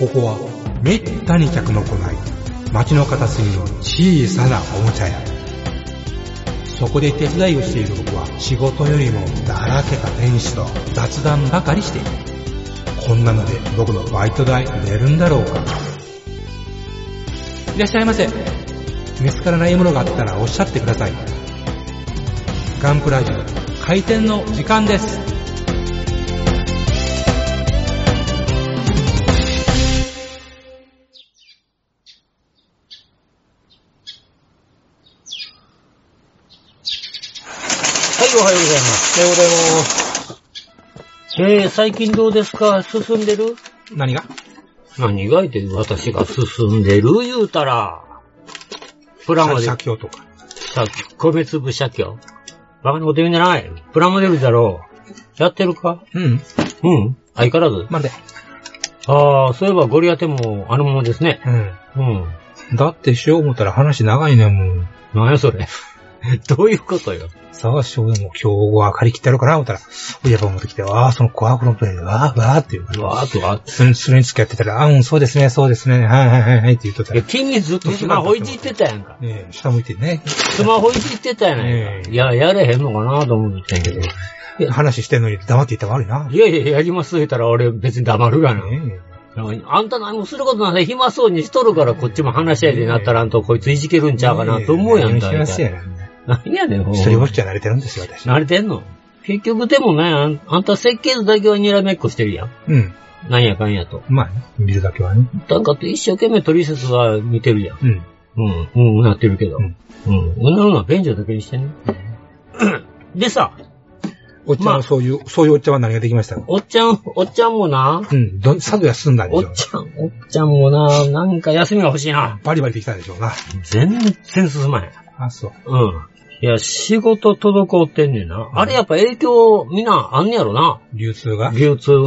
ここはめったに客の来ない街の片隅の小さなおもちゃ屋。そこで手伝いをしている僕は仕事よりもだらけた店主と雑談ばかりしている。こんなので僕のバイト代出るんだろうか。いらっしゃいませ。見つからないものがあったらおっしゃってください。ガンプラジオ開店の時間です。 おはようございます。 おはようございます。 最近どうですか？進んでる？ 何が言って私が進んでる言うたら、プラモデル。 写経とか。 米粒写経。バカなこと言うんじゃない。プラモデルだろう。やってるか？ うん。 相変わらず。 まるで。 ああ、そういえばゴリアテもあのままですね。 だってしよう思ったら話長いね、もう。 何やそれ。どういうことよ。 さあ、しょうでも今日は借り切ってやろうかな、思ったら、親分持ってきて、そのコアフロンプレイで、わーって言う。それに付き合ってたら、そうですね、そうですね、はいって言っとったら。 君ずっとスマホいじってたやんか。 下向いてね。 スマホいじってたやないか。いや、やれへんのかなと思ってんけど。 話してんのに黙って言ったら悪いな。 いや、やります言ったら俺別に黙るがな。あんた何もすることなんて暇そうにしとるからこっちも話し合いでなったらんとこいついじけるんちゃうかなと思うやんか。何やねん、 一人ぼっちは慣れてるんですよ、私。 慣れてんの？結局でもね、あんた設計図だけはにらめっこしてるやん。なんやかんやと。 まあね、見るだけはね。 だから一生懸命取説は見てるやん。なってるけど。なるのは便所だけにしてね。でさ、 おっちゃんはそういうおっちゃんは何ができましたか？ おっちゃんもな。 さぞ休んだんでしょおっちゃんもな、なんか休みが欲しいな。 バリバリできたんでしょうな。 全然進まへん。 そう。 いや、仕事滞ってんねんな。あれやっぱ影響みんなあんねやろな。 流通が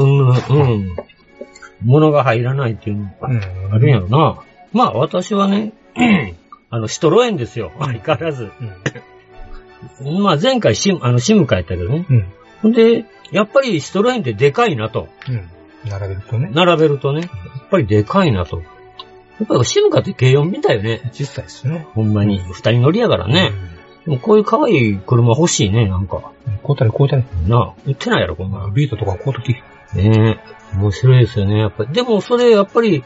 物が入らないっていうのがあるんやろな。まあ私はね、シトロエンですよ。相変わらず。まあ前回シム変えたけどね。で、やっぱりシトロエンってでかいなと。 並べるとね。 やっぱりでかいなと。やっぱりシムカって軽4みたいよね。 小さいですね。 ほんまに。二人乗りやからね。でもこういう可愛い車欲しいね、なんか。 こうたり。 なあ、売ってないやろ、こんな。 ビートとかこうとき。 ねえ。面白いですよね、やっぱり。でもそれやっぱり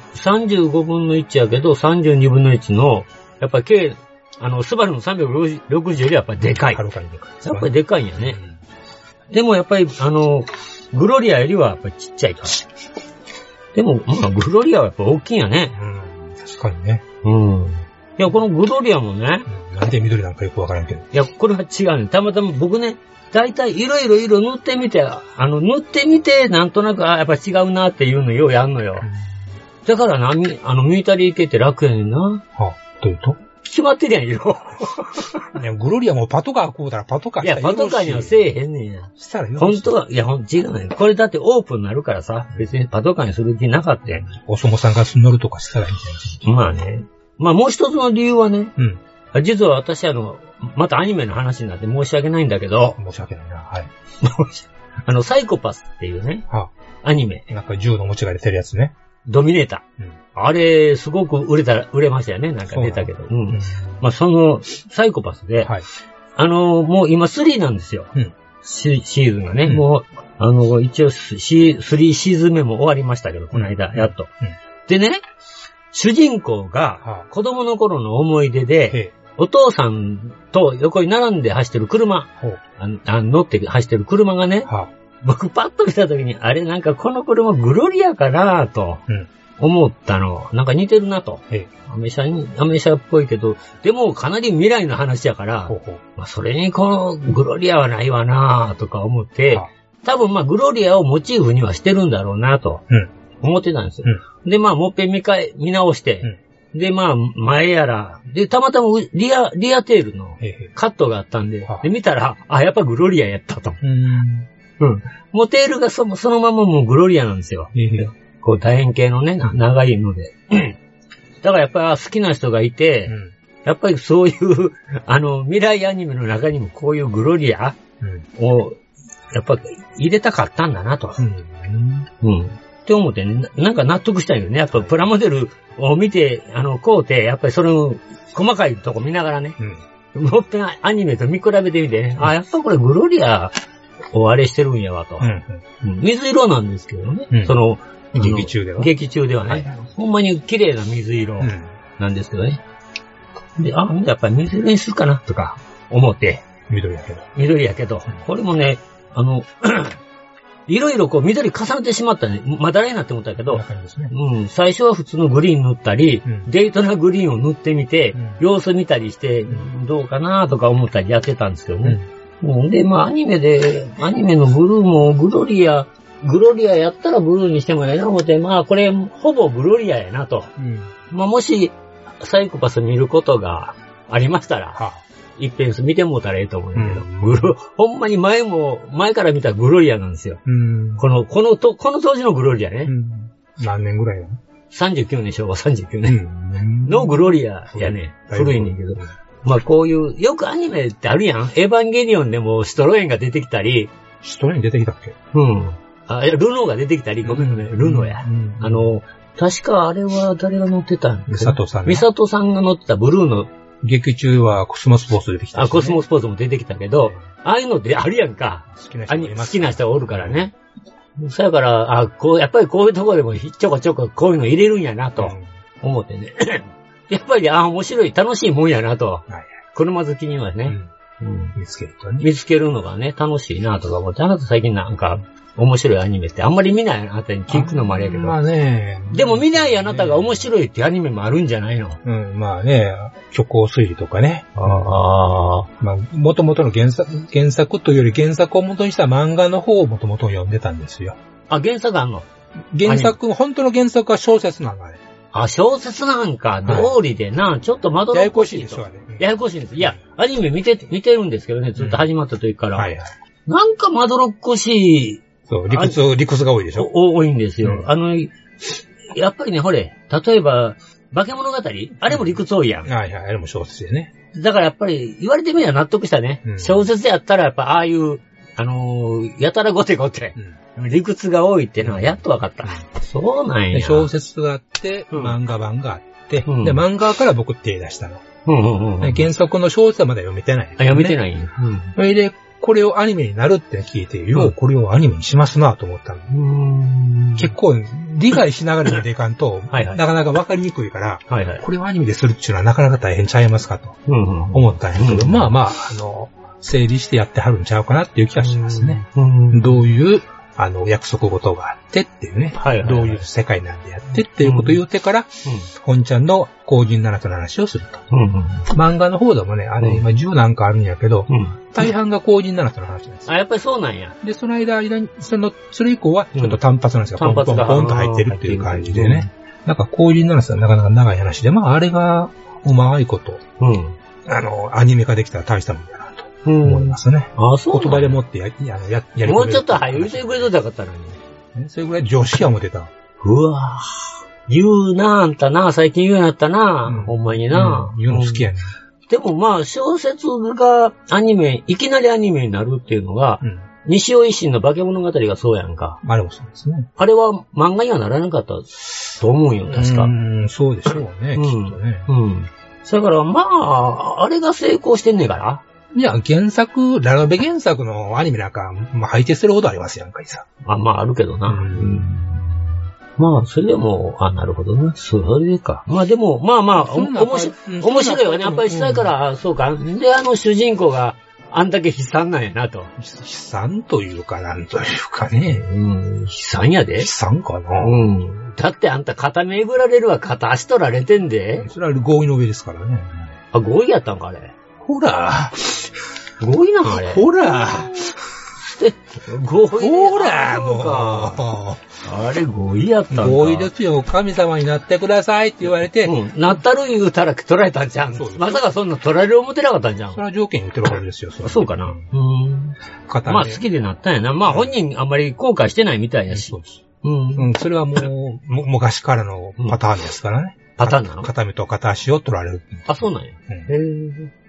35分の1やけど32分の1の、やっぱりスバルの360よりやっぱりでかい。 はるかにでかい。 やっぱりでかいんやね。でもやっぱりグロリアよりはやっぱりちっちゃいと。でも、まあグロリアはやっぱ大きいんやね。 確かにね。 いや、このグロリアもね。 なんで緑なんかよくわからんけど。 いや、これは違うね。たまたま僕ね、だいたいいろ塗ってみて、なんとなく、やっぱ違うなっていうのようやんのよ。だからな、ミリタリー系って楽やねんな。 どういうと？ 決まってるやん、色。 グロリアもパトカーこうたらパトカーしたらいや、パトカーにはせえへんねんや。 したらよ。 本当は、いや、違うねん。これだってオープンになるからさ、別にパトカーにする気なかったやん。 お相撲さんが乗るとかしたらいいんじゃない？ まあね。まあもう一つの理由はね、実は私またアニメの話になって申し訳ないんだけど、 申し訳ないな、はい。 サイコパスっていうね、アニメ。 なんか銃の持ちが出てるやつね。 ドミネーター。あれ、すごく売れましたよね。なんか出たけど。まあ、その、サイコパスで、もう今3なんですよ。シーズンがね。もう、一応3シーズン目も終わりましたけど、この間、やっと。でね、主人公が、子供の頃の思い出で、お父さんと横に並んで走ってる車、乗って走ってる車がね、僕パッと見たときに、あれなんかこの車グロリアかなと思ったの。なんか似てるなと。アメ車っぽいけど、でもかなり未来の話やから、まあ、それにこのグロリアはないわなとか思って、多分まあグロリアをモチーフにはしてるんだろうなと思ってたんですよ。で、まあもっぺん見直して、で、まあ前やら、で、たまたまリアテールのカットがあったんで、で、見たら、やっぱグロリアやったと。もうテールがそのままもうグロリアなんですよ。こう楕円形のね、長いので。だからやっぱ好きな人がいて、やっぱりそういう未来アニメの中にもこういうグロリアをやっぱ入れたかったんだなと。 って思ってね、なんか納得したんよね。やっぱプラモデルを見て、こうて、やっぱりその、細かいとこ見ながらね、もっぺんアニメと見比べてみてね、やっぱこれグロリアをあれしてるんやわと。水色なんですけどね、その、 劇中では。 劇中ではね、ほんまに綺麗な水色なんですけどね。で、やっぱり水色にするかなとか思って。 緑やけど。 緑やけど、これもね、いろいろこう緑重ねてしまったね。まだらになって思ったけど、最初は普通のグリーン塗ったり、デイトナグリーンを塗ってみて、様子見たりして、どうかなとか思ったりやってたんですけどね。で、まあアニメのブルーもグロリアやったらブルーにしてもええな思って、まあこれほぼグロリアやなと。まあもしサイコパス見ることがありましたら、一遍見てもうたらええと思うんだけど、ほんまに前から見たグロリアなんですよ。この当時のグロリアね。 何年ぐらいなの ?39 年、昭和39年。のグロリアやね。古いねんけど。まあこういう、よくアニメってあるやん。エヴァンゲリオンでもシトロエンが出てきたり。 シトロエン出てきたっけ？ ルノーが出てきたり、ごめんね、ルノーや。確かあれは誰が乗ってたんですか？ミサトさんが乗ってたブルーの劇中はコスモスポーツ出てきた、 コスモスポーツも出てきたけど、ああいうのってあるやんか。好きな人がおるからね。そやから、やっぱりこういうところでもちょこちょここういうの入れるんやなと思ってね。やっぱり面白い、楽しいもんやなと。車好きにはね。 見つけるとね。 見つけるのがね、楽しいなとか思って、あなた最近なんか、面白いアニメってあんまり見ないあなたに聞くのもあれやけど。 まあね。 でも見ないあなたが面白いってアニメもあるんじゃないの？ まあね、虚構推理とかね。まあ、元々の原作というより原作を元にした漫画の方を元々読んでたんですよ。 原作あんの？ 本当の原作は小説なんだね。 小説なんか、通りでな、ちょっとまどろっこしい。ややこしいでしょ、ややこしいです。いや、アニメ見てるんですけどね、ずっと始まった時から。なんかまどろっこしい。 そう、理屈が多いでしょ？ 多いんですよ。やっぱりね、例えば、化け物語あれも理屈多いやん。 あれも小説でね。 だからやっぱり、言われてみれば納得したね。小説やったらやっぱああいう、やたらごてごて、理屈が多いっていうのはやっと分かった。そうなんや。 小説があって、漫画版があって、で、漫画から僕手出したの。原作の小説はまだ読めてない、 読めてないんそれで、これをアニメになるって聞いて、これをアニメにしますなと思ったの。結構、理解しながら見ていかんと、なかなか分かりにくいから、これをアニメでするっていうのはなかなか大変ちゃいますかと、思ったんやけど、まあ、整理してやってはるんちゃうかなっていう気がしますね。どういう、約束事があってっていうね、どういう世界なんでやってっていうことを言うてから、本ちゃんの後陣七との話をすると。漫画の方でもね、今10なんかあるんやけど、大半が後陣七との話なんですよ。 やっぱりそうなんや。 で、その間に、それ以降はちょっと単発なんですよ。ポンポンと入ってるっていう感じでね。なんか後陣七とはなかなか長い話で、あれがうまいこと、アニメ化できたら大したもんだな。思いますね。そう言葉でもってやりもうちょっと早言ってくれとったかったのに。それぐらい常識は思ってた。 うわぁ。言うなあんたな、最近言うようになったな、ほんまにな。 言うの好きやね。 でも小説がいきなりアニメになるっていうのが、西尾維新の化け物語がそうやんか。 あれもそうですね。 あれは漫画にはならなかったと思うよ、確か。 そうでしょうね、きっとね。 だからあれが成功してんねえから。 いや、ラノベ原作のアニメなんか、配置するほどありますやんかいさ。 あるけどな。それでも、なるほどね。それでか。でも、面白いわね。やっぱりしたいから、そうか。で、主人公が、あんだけ悲惨なんやなと。 悲惨というか、なんというかね。 悲惨やで。 悲惨かな。 だってあんた片目えぐられるわ、片足取られてんで。 それは合意の上ですからね。 合意やったんか、あれ。 ほら。 合意なのあれ。 ほら。 合意。 ほら、もう。 あれ合意やったんか。 合意ですよ。神様になってくださいって言われて。 なったる言うたら取られたんじゃん。まさかそんな取られる思ってなかったんじゃん。 それは条件言ってるはずですよ。 そうかな。好きでなったんやな。本人あんまり後悔してないみたいやし。 それはもう、昔からのパターンですからね。 パターンなの？ 片目と片足を取られる。 そうなんや。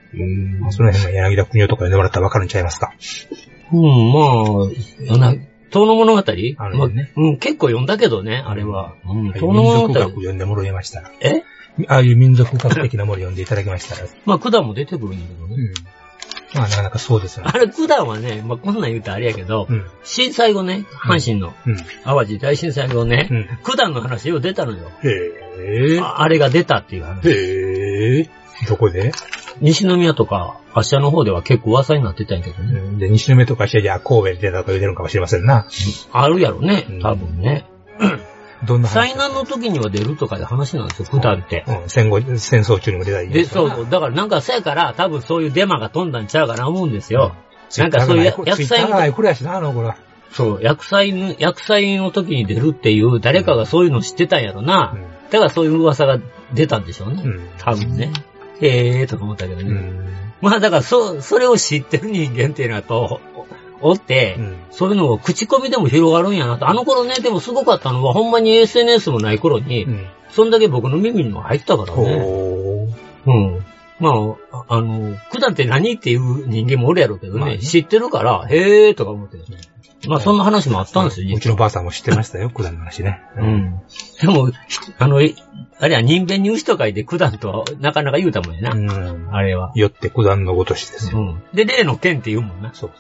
その辺も柳田国夫とかでもらったらわかるんちゃいますか。 取遠野物語ね。 結構読んだけどね、あれは。 遠野物語。民族学読んでもらいましたら。ああいう民族学的なもの読んでいただきましたら。 まあ、九段も出てくるんだけどね。 まあ、なかなかそうですよね。 あれ、九段はね、まあ、こんなん言うとあれやけど、震災後ね、阪神の、淡路大震災後ね、九段の話よう出たのよ。あれが出たっていう話。 どこで？ 西宮とか、芦屋の方では結構噂になってたんやけどね。 で、西宮とか芦屋じゃ神戸で出たとか言うてるかもしれませんな。 あるやろね、多分ね。 どんな災難の時には出るとかで話なんですよ、九段って。 戦争中にも出たり。 そう。だからなんかそやから、多分そういうデマが飛んだんちゃうかな思うんですよ。なんかそういう薬剤の。そう、薬剤の時に出るっていう、誰かがそういうの知ってたんやろな。だからそういう噂が出たんでしょうね。多分ね。とか思ったけどね。まあだからそれを知ってる人間っていうのはと、おって、そういうのを口コミでも広がるんやなと。あの頃ね、でもすごかったのは、ほんまに SNS もない頃に、そんだけ僕の耳にも入ったからね。まあ、九段って何っていう人間もおるやろうけどね、知ってるから、へーとか思ってね。まあそんな話もあったんですよ。 うちのばあさんも知ってましたよ、九段の話ね。 でも、あれは人弁に牛と書いて九段とはなかなか言うたもんやな。あれは。 よって九段のごとしですよ。 で、例の剣って言うもんな。そう。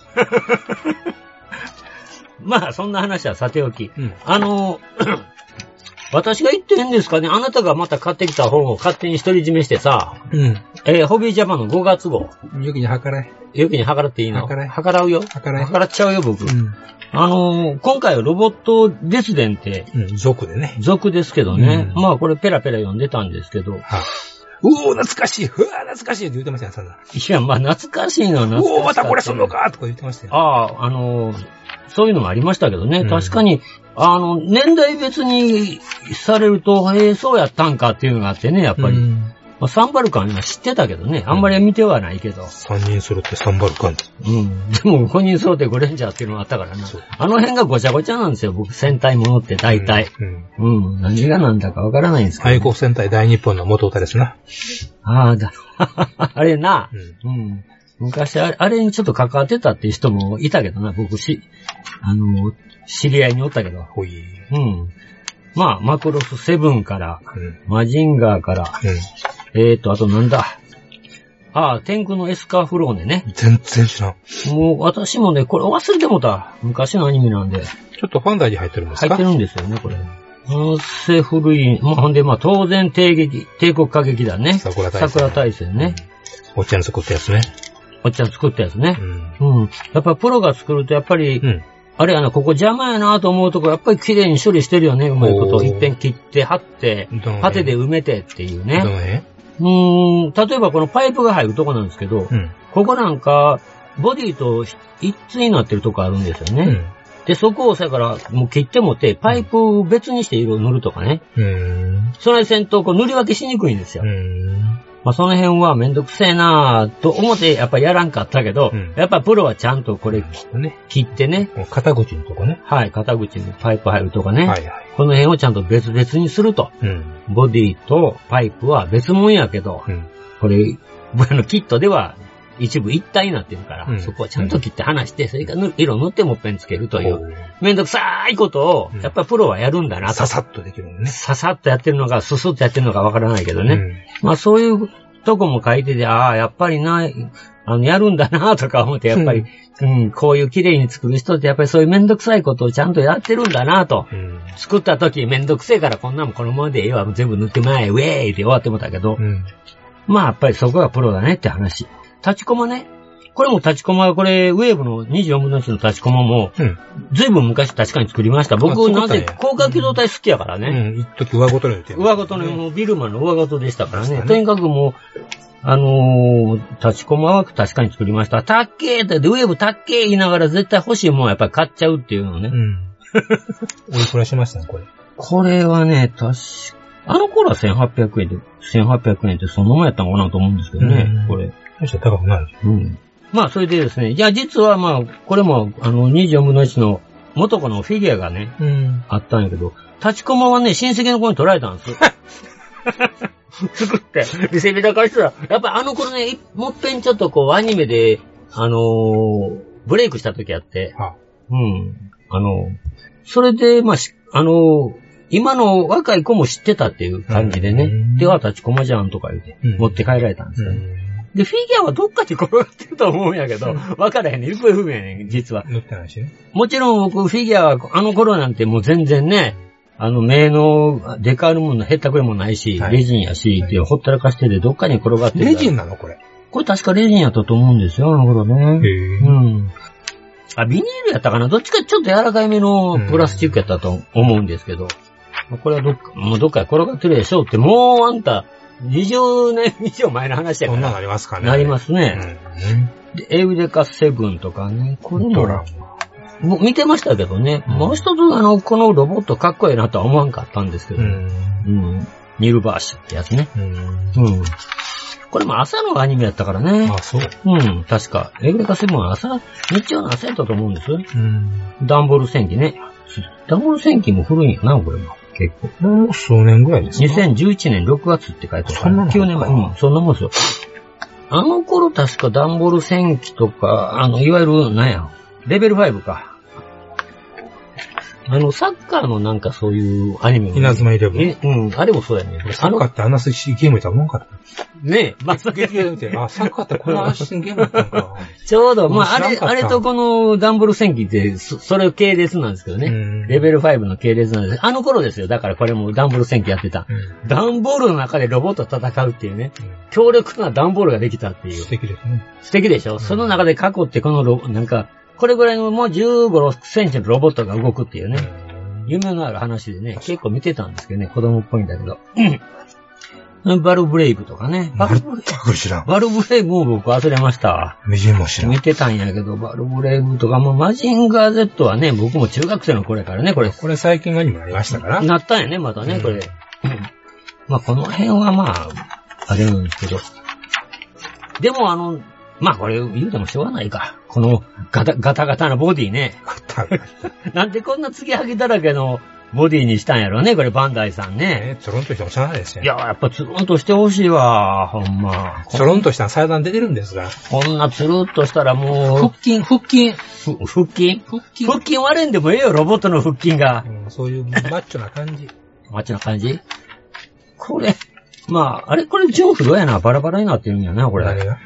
まあそんな話はさておき。私が言ってんですかね、あなたがまた買ってきた本を勝手に独り占めしてさ、ホビージャパンの5月号。 よきに計らえ。 よきに計らっていいの？計らうよ。計らっちゃうよ、僕。今回はロボット列伝って、 族でね。 族ですけどね。まあこれペラペラ読んでたんですけど。 懐かしい懐かしいって言ってましたよ、さん。いや、まあ懐かしいのは懐かしい。 またこれすんのかとか言ってましたよ。 そういうのもありましたけどね。確かに、年代別にされると、そうやったんかっていうのがあってね、やっぱり。サンバルカンは知ってたけどね。あんまり見てはないけど。 3人揃ってサンバルカン。 でも5人揃ってゴレンジャーっていうのがあったからな。あの辺がごちゃごちゃなんですよ。僕、戦隊ものって大体。何がなんだかわからないんですけど、 愛国戦隊大日本の元歌ですな。 あれな。昔あれにちょっと関わってたっていう人もいたけどな、僕知り合いにおったけど。まあ、マクロス7から、マジンガーから、あとなんだ。天空のエスカーフローネね。 全然知らん。 もう私もね、これ忘れてもた。昔のアニメなんで。 ちょっとファンタジー入ってるんですか？ 入ってるんですよね、これ。せ古い。ほんで、まあ当然帝国歌劇団ね。桜大戦ね。 おっちゃん作ったやつね。 やっぱプロが作るとやっぱり、あれやな、ここ邪魔やなと思うとこやっぱり綺麗に処理してるよね、うまいこと。一遍切って、貼って、パテで埋めてっていうね。例えばこのパイプが入るとこなんですけど、ここなんか、ボディと一対になってるとこあるんですよね。で、そこをさからもう切ってもって、パイプを別にして色を塗るとかね。その線とこう塗り分けしにくいんですよ。まあその辺はめんどくせえなぁと思ってやっぱやらんかったけど、やっぱプロはちゃんとこれ切ってね。 肩口のとこね。 はい、肩口にパイプ入るとかね。この辺をちゃんと別々にすると。ボディとパイプは別物やけど、これ、キットでは一部一体になってるから、そこはちゃんと切って離して、それから色塗ってもっぺんつけるという、めんどくさいことを、やっぱりプロはやるんだなと。 ささっとできるのね。 ささっとやってるのか、ススッとやってるのかわからないけどね。まあそういうとこも書いてて、やっぱりな、やるんだなとか思って、やっぱり、こういう綺麗に作る人ってやっぱりそういうめんどくさいことをちゃんとやってるんだなと。作った時めんどくせえからこんなもんこのままでええわ、全部塗ってまえ、ウェーイって終わってもたけど、まあやっぱりそこがプロだねって話。立ちコマね。これも立ちコマ、これ、ウェーブの24分の1の立ちコマも、ずいぶん昔確かに作りました。僕、なぜ、高架機動隊好きやからね。 一時上ごとの言って上ごとの、もうビルマンの上ごとでしたからね。とにかくもう、立ちコマは確かに作りました。たっけーって、ウェーブたっけー言いながら絶対欲しいもんはやっぱり買っちゃうっていうのね。 おいくらしましたね、これ。 これはね、あの頃は1800円で、1800円ってそのままやったのかなと思うんですけどね、これ。 高くない。 まあ、それでですね、実はまあ、これも、24分の1の元子のフィギュアがね、あったんやけど、立ちコマはね、親戚の子に取られたんです。作って、見せびらかしたら、やっぱあの頃ね、もっぺんちょっとこう、アニメで、ブレイクした時あって、 それで、まあ、今の若い子も知ってたっていう感じでね、では立ちこまじゃんとか言って持って帰られたんですよね。で、フィギュアはどっかに転がってると思うんやけど、わからへんね。行方不明やねん、実は。 乗ってないしね。 もちろん僕、フィギュアは、あの頃なんてもう全然ね、目のデカールもんのへったくれもないし、レジンやし、ってほったらかしててどっかに転がってる。 レジンなのこれ。 これ確かレジンやったと思うんですよ、あの頃ね。うん。ビニールやったかな？どっちかちょっと柔らかいめのプラスチックやったと思うんですけど、これはどっかに転がってるでしょうって、もうあんた、20年以上前の話やから。 そんなのありますかね。 なりますね。で、エウレカ7とかね、これも見てましたけどね、もう一つこのロボットかっこいいなとは思わんかったんですけど、ニルバーシュってやつね。これも朝のアニメやったからね。 あ、そう。 確か。エウレカ7は日曜の朝やったと思うんです。ダンボール戦記ね。ダンボール戦記も古いんやな、これも。結構。 もう数年ぐらいですか？ 2011年6月って書いてある。9年前。そんなもんですよ。あの頃確かダンボール戦記とか、いわゆる、レベル5か。サッカーのなんかそういうアニメ。 稲妻イレブン。 あれもそうやね。 サッカーってあんなゲームやったら思わんかった。 ねえ、まあ、 ゲーム見て、サッカーってこの安心ゲームやったんか。 ちょうど、まあ、あれとこのダンボール戦記って、それ系列なんですけどね。レベル5の系列なんです。あの頃ですよ。だからこれもダンボール戦記やってた。ダンボールの中でロボット戦うっていうね。強力なダンボールができたっていう。 素敵ですね。 素敵でしょ？その中で囲ってこのなんか、これぐらいのもう15、6センチのロボットが動くっていうね。夢のある話でね、結構見てたんですけどね、子供っぽいんだけど。バルブレイブとかね。バルブレイブも僕忘れました。 みじんも知らん。 見てたんやけど、バルブレイブとか、マジンガー Z はね、僕も中学生の頃やからね、これ最近アニメありましたから。 なったんやね、またね、これ。まあ、この辺はまあ、あれなんですけど。でもまあこれ言うてもしょうがないか。このガタガタなボディね。なんでこんな継ぎはぎだらけのボディにしたんやろね、これバンダイさんね。 つるんとしてもしゃあないですよ。 いや、やっぱつるんとしてほしいわ、ほんま。 つるんとした祭壇出てるんですが。 こんなつるっとしたらもう。 腹筋割れんでもええよ、ロボットの腹筋が。 そういうマッチョな感じ。 マッチョな感じ？これ、まあ、これ純不動やな、バラバラになってるんやな、これ。 何が？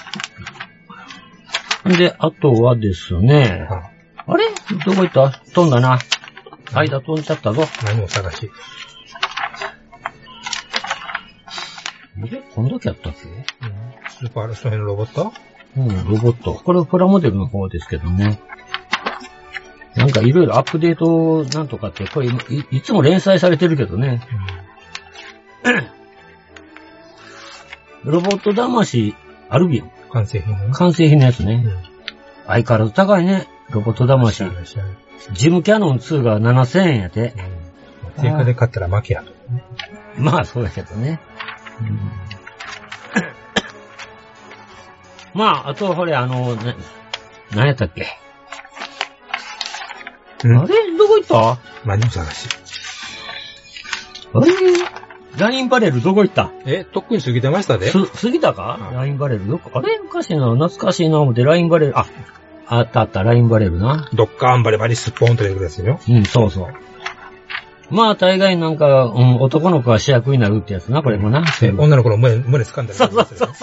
で、あとはですね、あれどこ行った？飛んだな。間飛んじゃったぞ。 何を探し？ こんだけやったっけ？ スーパーアルストヘのロボット？ ロボット。これプラモデルの方ですけどね。なんかいろいろアップデートなんとかって、これ いつも連載されてるけどね。ロボット魂アルビオン。 完成品のやつね。相変わらず高いね。ロボット魂。ジムキャノン2が7000円やて。 定価で買ったら負けやと。 まあそうやけどね。まあ、あとほれ何やったっけ？あれどこ行った？ 何を探し？ あれラインバレルどこ行った？ とっくに過ぎてましたで。 過ぎたか？ラインバレルあれおかしいな、懐かしいな思って、ラインバレル、あった、ラインバレルな。 ドッカーンバレバリスポーンと出てくるやつよ。 そうそう。まあ、大概なんか、男の子が主役になるってやつな、これもな。 女の子の胸掴んだり。 そう。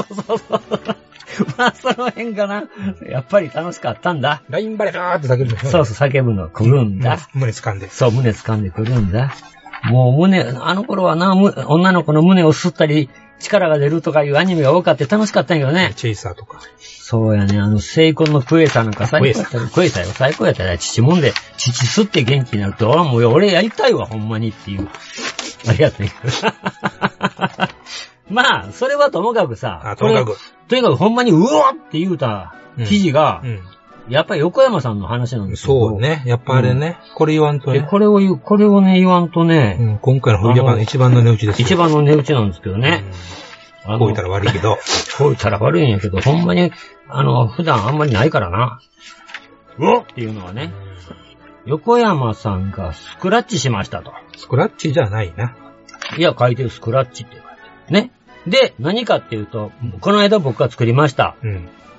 まあ、その辺かな。やっぱり楽しかったんだ。 ラインバレルーって叫ぶの。 そう、叫ぶの来るんだ。 胸掴んで。 そう、胸掴んでくるんだ。もうあの頃はな、女の子の胸を吸ったり、力が出るとかいうアニメが多かって楽しかったんやけどね。 チェイサーとか。 そうやね、セイコンのクエーサーなんか最高やったら、クエーサーよ、最高やったら、乳もんで、乳吸って元気になると、もう俺やりたいわ、ほんまにっていう。ありがとうね。まあ、それはともかくさ、 とにかくほんまにうわって言うた記事が、やっぱり横山さんの話なんですよ。 そうね。やっぱあれね。これ言わんとね。 これをね、言わんとね。 今回のフォルジャパンの一番の値打ちですよ。 一番の値打ちなんですけどね。 こう言ったら悪いけど。 こう言ったら悪いんやけど、ほんまに、普段あんまりないからな。うおっていうのはね。横山さんがスクラッチしましたと。 スクラッチじゃないな。 いや、書いてるスクラッチって書いてる。ね。で、何かっていうと、この間僕が作りました。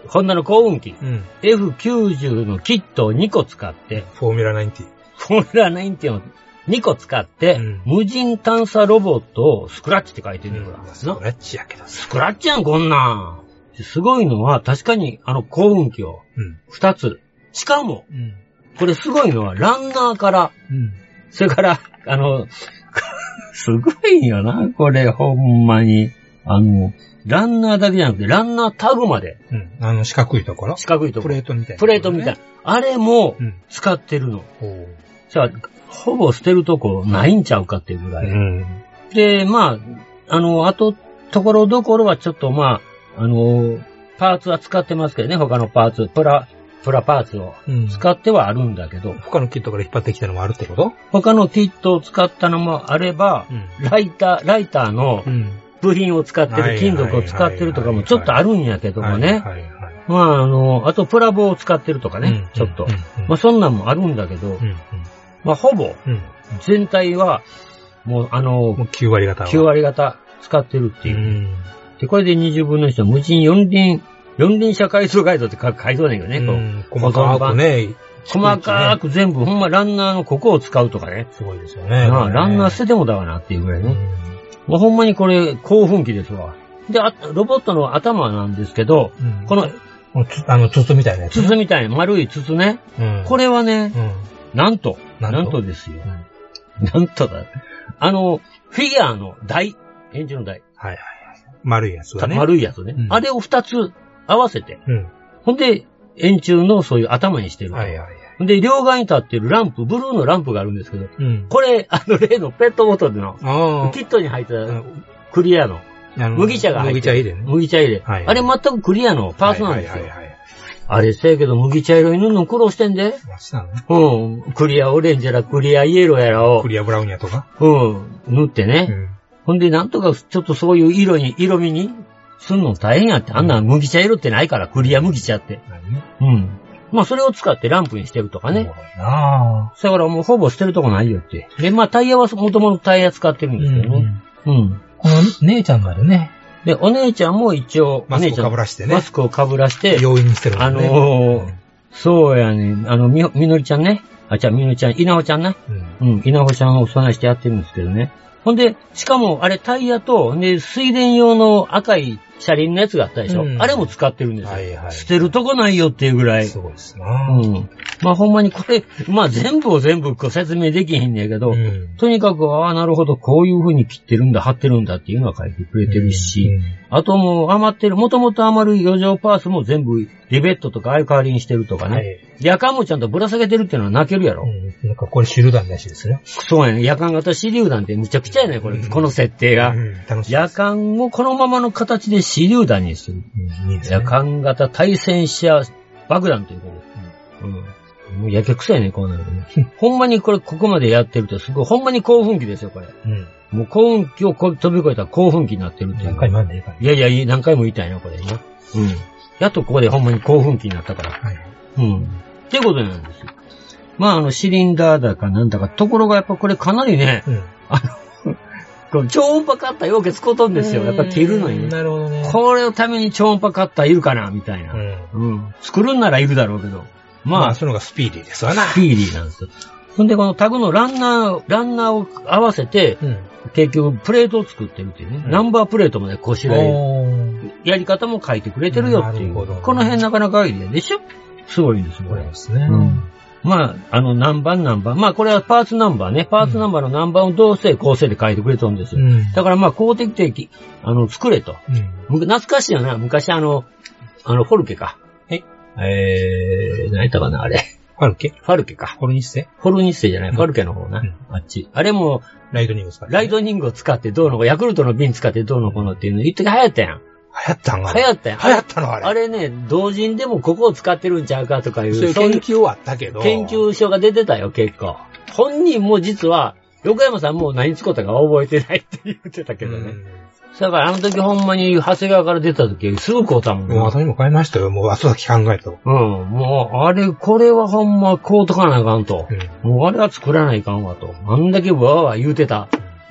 ホンダの幸運機、F90 のキットを2個使って、 フォーミュラ90。 フォーミュラ90を2個使って、無人探査ロボットをスクラッチって書いてるんだから。 スクラッチやけど。 スクラッチやん、こんなん。すごいのは、確かに幸運機を2つ。しかも、これすごいのは、ランナーから、それから、すごいよな、これ、ほんまに。ランナーだけじゃなくて、ランナータグまで。 四角いところ。 四角いところ。 プレートみたいな、 プレートみたいな。あれも、使ってるの。じゃあ、ほぼ捨てるとこないんちゃうかっていうぐらい。で、まあ、ところどころはちょっとまあ、パーツは使ってますけどね、他のパーツ、プラパーツを使ってはあるんだけど。 他のキットから引っ張ってきたのもあるってこと？ 他のキットを使ったのもあれば、ライターの部品を使ってる、金属を使ってるとかもちょっとあるんやけどもね。まあ、あとプラボを使ってるとかね、ちょっと。まあそんなんもあるんだけど、まあほぼ、全体は、もう 9割方。 9割方使ってるっていう。で、これで20分の1の無人四輪車改造ガイドって書いそうだけどね、 細かくね。 細かく全部、ほんまランナーのここを使うとかね。 すごいですよね。 ランナー捨ててもだわなっていうぐらいね。もうほんまにこれ、興奮機ですわ。で、ロボットの頭なんですけど、この、 筒みたいなやつ。 筒みたいな丸い筒ね。これはね、なんとですよ。なんとだ。フィギュアの台、円柱の台。 はいはいはい。丸いやつがね。 丸いやつね。あれを2つ合わせて。ほんで、円柱のそういう頭にしてる。はいはいはい。で、両側に立ってるランプ、ブルーのランプがあるんですけど、これ、例のペットボトルの、キットに入ったクリアの、麦茶が入ってる。麦茶入れ。あれ全くクリアのパーツなんですよ。あれせやけど、麦茶色に塗るの苦労してんで。クリアオレンジやら、クリアイエローやらを。 クリアブラウンやとか。 塗ってね。ほんで、なんとかちょっとそういう色味にすんの大変やって。あんな麦茶色ってないから、クリア麦茶って。まあ、それを使ってランプにしてるとかね。だからもうほぼ捨てるとこないよって。で、まあ、タイヤはもともとタイヤ使ってるんですけどね。 この姉ちゃんがあるね。 で、お姉ちゃんも一応、 マスクを被らしてね。 マスクを被らして、 容易にしてるんね。 そうやね。みのりちゃんね。みのりちゃん、稲穂ちゃんね。稲穂ちゃんを備えしてやってるんですけどね。ほんで、しかも、あれタイヤと、水田用の赤い車輪のやつがあったでしょ。あれも使ってるんですよ。捨てるとこないよっていうぐらい。 すごいですな。 まあほんまにこれ、まあ全部を説明できへんねやけど、とにかく、なるほど、こういう風に切ってるんだ、貼ってるんだっていうのは書いてくれてるし、あともうもともと余る余剰パーツも全部リベットとかああいう代わりにしてるとかね。夜間もちゃんとぶら下げてるっていうのは泣けるやろ。 なんかこれ手榴弾らしいですね。 そうやね。夜間型手榴弾ってむちゃくちゃやね、この設定が。夜間をこのままの形で手榴弾にする。夜間型対戦車爆弾ということで。もうやけくそやね、こうなるとね。ほんまにここまでやってるとすごい、ほんまに興奮機ですよ、これ。もう興奮機を飛び越えたら興奮機になってるっていう。 何回もあんでいいから。 いや、何回も言いたいな、これな。やっとここでほんまに興奮機になったから。っていうことなんですよ。まあ、シリンダーだかなんだか、ところがやっぱこれかなりね、超音波カッターよく使うとんですよ。やっぱ切るのにね。 なるほどね。 これのために超音波カッターいるかなみたいな。作るんならいるだろうけど。 まあ、そのがスピーディーですわな。 スピーディーなんですよ。ほんで、このタグのランナーを合わせて、結局、プレートを作ってるっていうね。ナンバープレートもね、こしらえる。やり方も書いてくれてるよっていう。この辺なかなかいいでしょ？すごいんですよ、これ。そうですね。まあ、何番。まあ、これはパーツナンバーね。パーツナンバーの何番をどうせ構成で書いてくれとるんですよ。だからまあ、公的的、作れと。懐かしいよな。昔フォルケか。何やったかな、あれ。 ファルケか。 フォルニッセじゃない、ファルケの方な。あっち。あれも、 ライトニング使って。 ライトニングを使ってどうのこヤクルトの瓶使ってどうのこのっていうの、一時流行ったやん。 流行ったのあれ。 あれね、同人でもここを使ってるんちゃうかとかいう。 そういう研究はあったけど。 研究所が出てたよ、結構。本人も実は、横山さんも何使ったか覚えてないって言ってたけどね。だからあの時ほんまに長谷川から出た時すぐ買うたもん。 もう後にも買いましたよ。もう後先考えた。 もうこれはほんま買うとかなあかんと。もうあれは作らないかんわと。あんだけわーわー言うてた。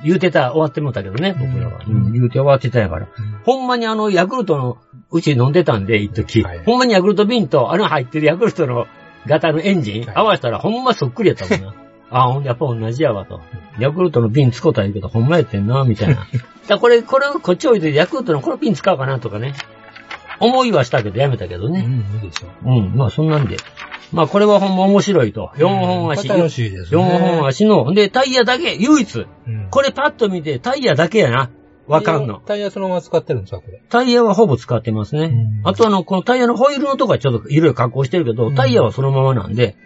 言うてた、終わってもったけどね、僕らは。言うて終わってたやから。ほんまにヤクルトの、うち飲んでたんで、一時。ほんまにヤクルト瓶と、入ってるヤクルトの型のエンジン、合わせたらほんまそっくりやったもんな。やっぱ同じやわと。ヤクルトの瓶使うたらいいけど、ほんまやってんな、みたいな。だこれこっち置いてヤクルトのこの瓶使おうかなとかね。思いはしたけどやめたけどね。 いいでしょ。 まあそんなんで。まあこれはほんま面白いと。4本足。 楽しいですね。 4本足の、で、タイヤだけ、唯一。これパッと見て、タイヤだけやな。わかんの。 タイヤそのまま使ってるんですか、これ。 タイヤはほぼ使ってますね。あとこのタイヤのホイールのとこはちょっといろいろ加工してるけど、タイヤはそのままなんで。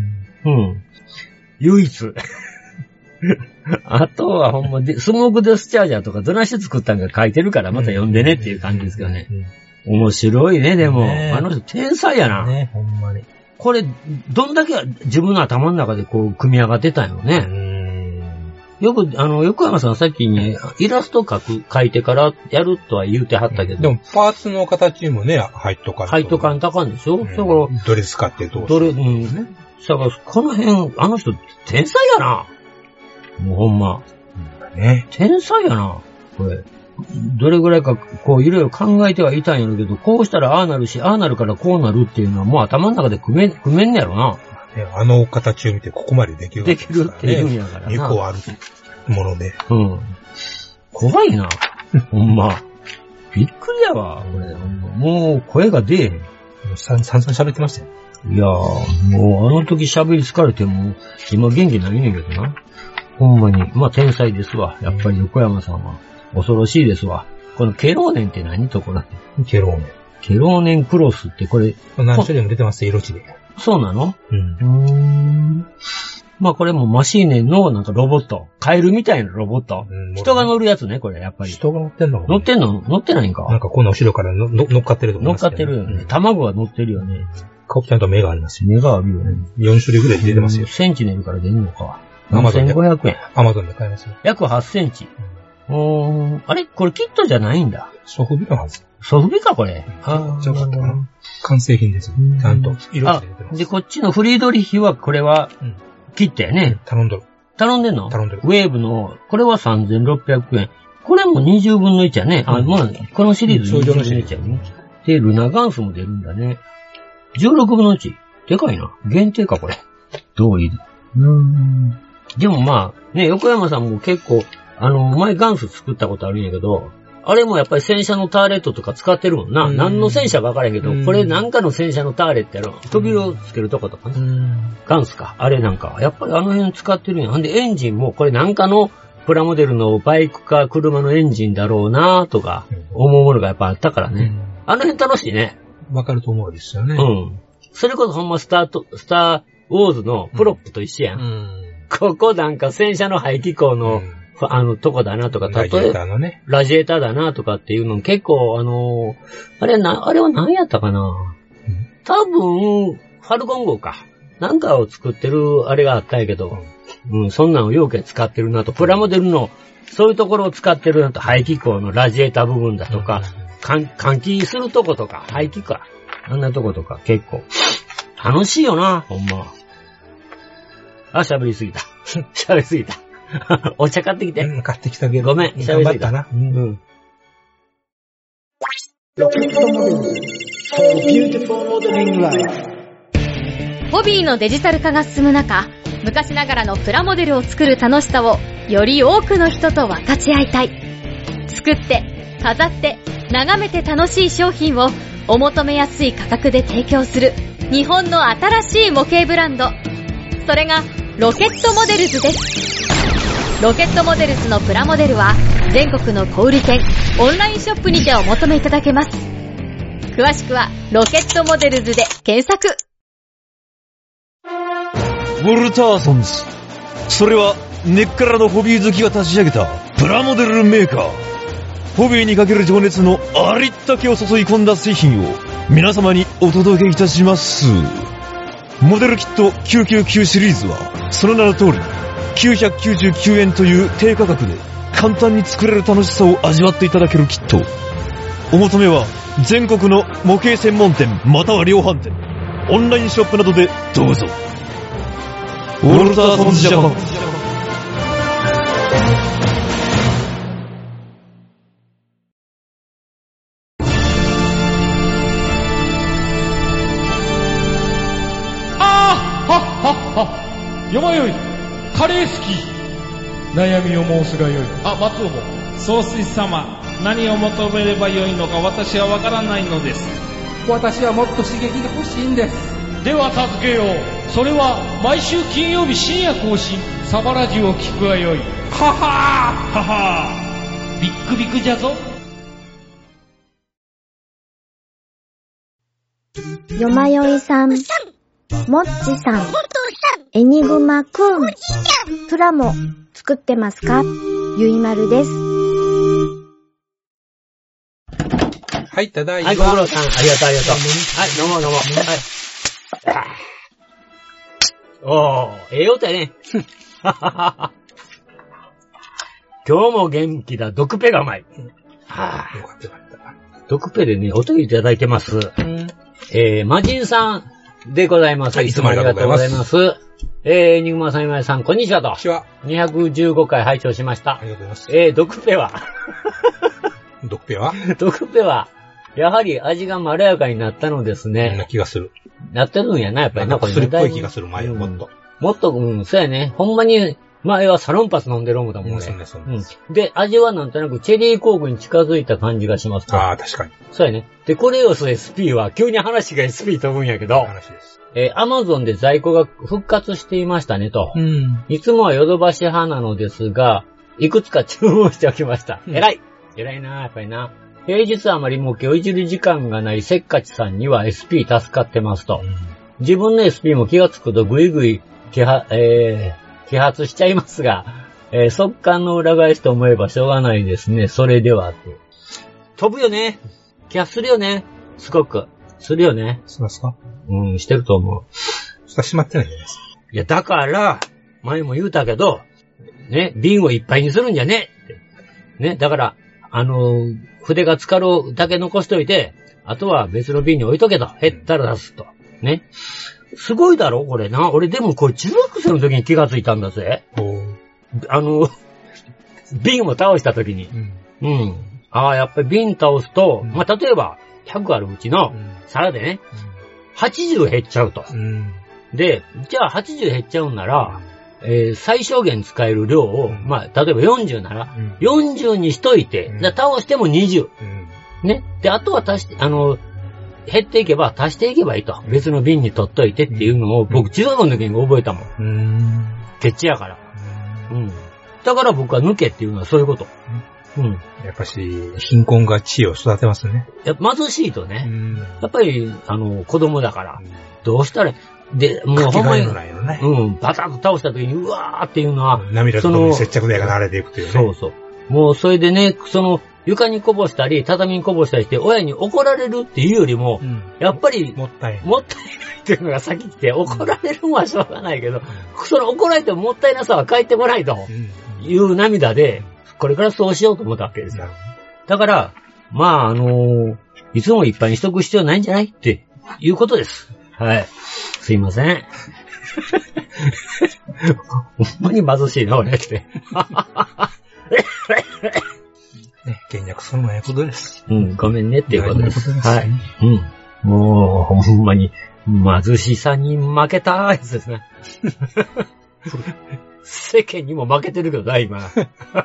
唯一。あとはほんまスモークデスチャージャーとかどないして作ったんか書いてるからまた読んでねっていう感じですけどね。面白いね、でも。あの人天才やな。 ね、ほんまに。 これ、どんだけ自分の頭の中でこう、組み上がってたんよね。よく、横山さんさっきにイラスト描いてからやるとは言うてはったけど。 でも、パーツの形もね、入っとかんと。 入っとかんとかんでしょ、だから、 どれ使ってどうするね。だから、この辺、あの人、天才やな。もうほんま。 ね。 天才やな。これ。どれぐらいか、こう、いろいろ考えてはいたんやろうけど、こうしたらああなるし、ああなるからこうなるっていうのはもう頭の中で組めんねやろな。 あの形を見てここまでできる、 できるっていうんやからな。 2個あるもので。 怖いな。ほんま。びっくりやわ、これ。もう声が出えへん。 散々喋ってましたよ。 いやー、もうあの時喋り疲れても、今元気ないねんけどな。ほんまに。まあ天才ですわ。やっぱり横山さんは。恐ろしいですわ。このケローネンって何とこだって。 ケローネン。 ケローネンクロスってこれ。 何種類も出てます、色地で。 そうなの？まあこれもマシーネのなんかロボット。カエルみたいなロボット。人が乗るやつね、これ、やっぱり。 人が乗ってんの？ 乗ってんの？乗ってないんか。 なんかこの後ろから乗っかってると思います。 乗っかってるよね。卵が乗ってるよね。 顔ちゃんと目がありますよ。 目があるよね。 4種類ぐらい出てますよ。 センチネルから出るのか。 1500 円。 アマゾンで買えますよ。 約8センチ。あれこれキットじゃないんだ。 ソフビのはず。 ソフビかこれ。 よかったな。完成品です。ちゃんと色地で出てます。 で、こっちのフリードリヒはこれは、キットやね。 頼んどる。 頼んでんの？ 頼んでる。 ウェーブの、これは3600円。これも20分の1やね。まあ、このシリーズ20分の1やね。で、ルナガンスも出るんだね。16分の1。でかいな。限定か、これ。どういい？でもまあ、ね、横山さんも結構、前ガンス作ったことあるんやけど、あれもやっぱり戦車のターレットとか使ってるもんな。何の戦車か分からへんけど、これなんかの戦車のターレットやろ。扉をつけるとことかね。ガンスか。あれなんか。やっぱりあの辺使ってるんや。んでエンジンもこれなんかのプラモデルのバイクか車のエンジンだろうなとか思うものがやっぱあったからね。あの辺楽しいね。 わかると思うんですよね。 それこそほんまスターウォーズのプロップと一緒やん。ここなんか戦車の排気口の、とこだなとか、 例えば、ラジエーターのね。 ラジエーターだなとかっていうの結構、あれは何やったかな、多分、ファルコン号か。なんかを作ってるあれがあったんやけど、そんなの容器使ってるなと、プラモデルの、そういうところを使ってるなと、排気口のラジエーター部分だとか、換気するとことか、排気か。あんなとことか結構、楽しいよな、ほんま。喋りすぎた。喋りすぎた。お茶買ってきて。 買ってきたけど。 ごめん、喋りすぎた。 な。 ホビーのデジタル化が進む中、昔ながらのプラモデルを作る楽しさをより多くの人と分かち合いたい。作って、飾って、眺めて楽しい商品をお求めやすい価格で提供する日本の新しい模型ブランド。それがロケットモデルズです。ロケットモデルズのプラモデルは全国の小売店、オンラインショップにてお求めいただけます。詳しくはロケットモデルズで検索。 ウォルターソンズ。それは根っからのホビー好きが立ち上げたプラモデルメーカー。ホビーにかける情熱のありったけを注い込んだ製品を皆様にお届けいたします。モデルキット999シリーズはその名の通り999円という低価格で簡単に作れる楽しさを味わっていただけるキット。お求めは全国の模型専門店または量販店、オンラインショップなどでどうぞ。ウォルターソンズジャパン。 よまよい、カレー好き。悩みを申すがよい。松尾も。 総帥様、何を求めればよいのか私はわからないのです。 私はもっと刺激が欲しいんです。 では助けよう。それは毎週金曜日深夜更新、サバラジュを聞くがよい。ははーははー、ビックビックじゃぞ。 よまよいさん、もっちさん、エニグマくん、プラモ作ってますか？ゆいまるです。 はい、ただいま。 はい、ご苦労さん、ありがとう、ありがとう。はい、飲もう。はい。栄養だね。今日も元気だ、ドクペがうまい。はぁ、よかった。ドクペでね、お便りいただいてます。マジンさんでございます。いつもありがとうございます。エニグマさん、今井さん、こんにちはと。こんにちは。215回拝聴しました。 ありがとうございます。 ドクペはドクペはドクペは、やはり味がまろやかになったのですね。 そんな気がする。 なってるんやな、やっぱりな。 薬っぽい気がする、前よ、もっと。 もっと、そうやね。ほんまに、前はサロンパス飲んでる思うたもんね。で、味はなんとなくチェリーコークに近づいた感じがしますか。 ああ、確かに。 そうやね。で、コレオス SP は、急に話が SP 飛ぶんやけど、 話です。 アマゾンで在庫が復活していましたねと。いつもはヨドバシ派なのですが、いくつか注文しておきました。偉いな、やっぱりな。平日あまり儲けをいじる時間がないせっかちさんには SP 助かってますと。自分の SP も気がつくとぐいぐい揮発しちゃいますが、速乾の裏返しと思えばしょうがないですね。それでは、飛ぶよね。揮発するよね。すごく。するよね。 しますか？ してると思う。 蓋閉まってないじゃないですか。 いや、だから、前も言うたけど、ね、瓶をいっぱいにするんじゃねって。ね、だから、筆が浸かるだけ残しといて、あとは別の瓶に置いとけと。減ったら出すと。ね。すごいだろこれな。俺でもこれ中学生の時に気がついたんだぜ。瓶を倒した時に。やっぱり瓶倒すと、例えば、100あるうちの皿でね、80減っちゃうと。で、じゃあ80減っちゃうんなら、最小限使える量を、例えば40なら、40にしといて、倒しても20。ね。で、あとは足して、減っていけば足していけばいいと。別の瓶に取っといてっていうのを、僕中学の時に覚えたもん。ケチやから。だから僕は抜けっていうのはそういうこと。 やっぱし、貧困が知恵を育てますね。 貧しいとね。やっぱり、子供だから。どうしたら、で、もうほんまに、バタッと倒した時に、うわーっていうのは、 涙とともに接着剤が慣れていくというね。 そうそう。もうそれでね、床にこぼしたり、畳にこぼしたりして、親に怒られるっていうよりも、やっぱり、もったいないっていうのが先来て、怒られるのはしょうがないけど、怒られてももったいなさは返ってこないという涙で、これからそうしようと思ったわけですよ。だから、いつもいっぱいにしとく必要ないんじゃないっていうことです。はい。すいません。ほんまに貧しいな、俺って。 倹約するのはことです。 ごめんねっていうことです。はい。もう、ほんまに、貧しさに負けたやつですね。世間にも負けてるけどな、今。 負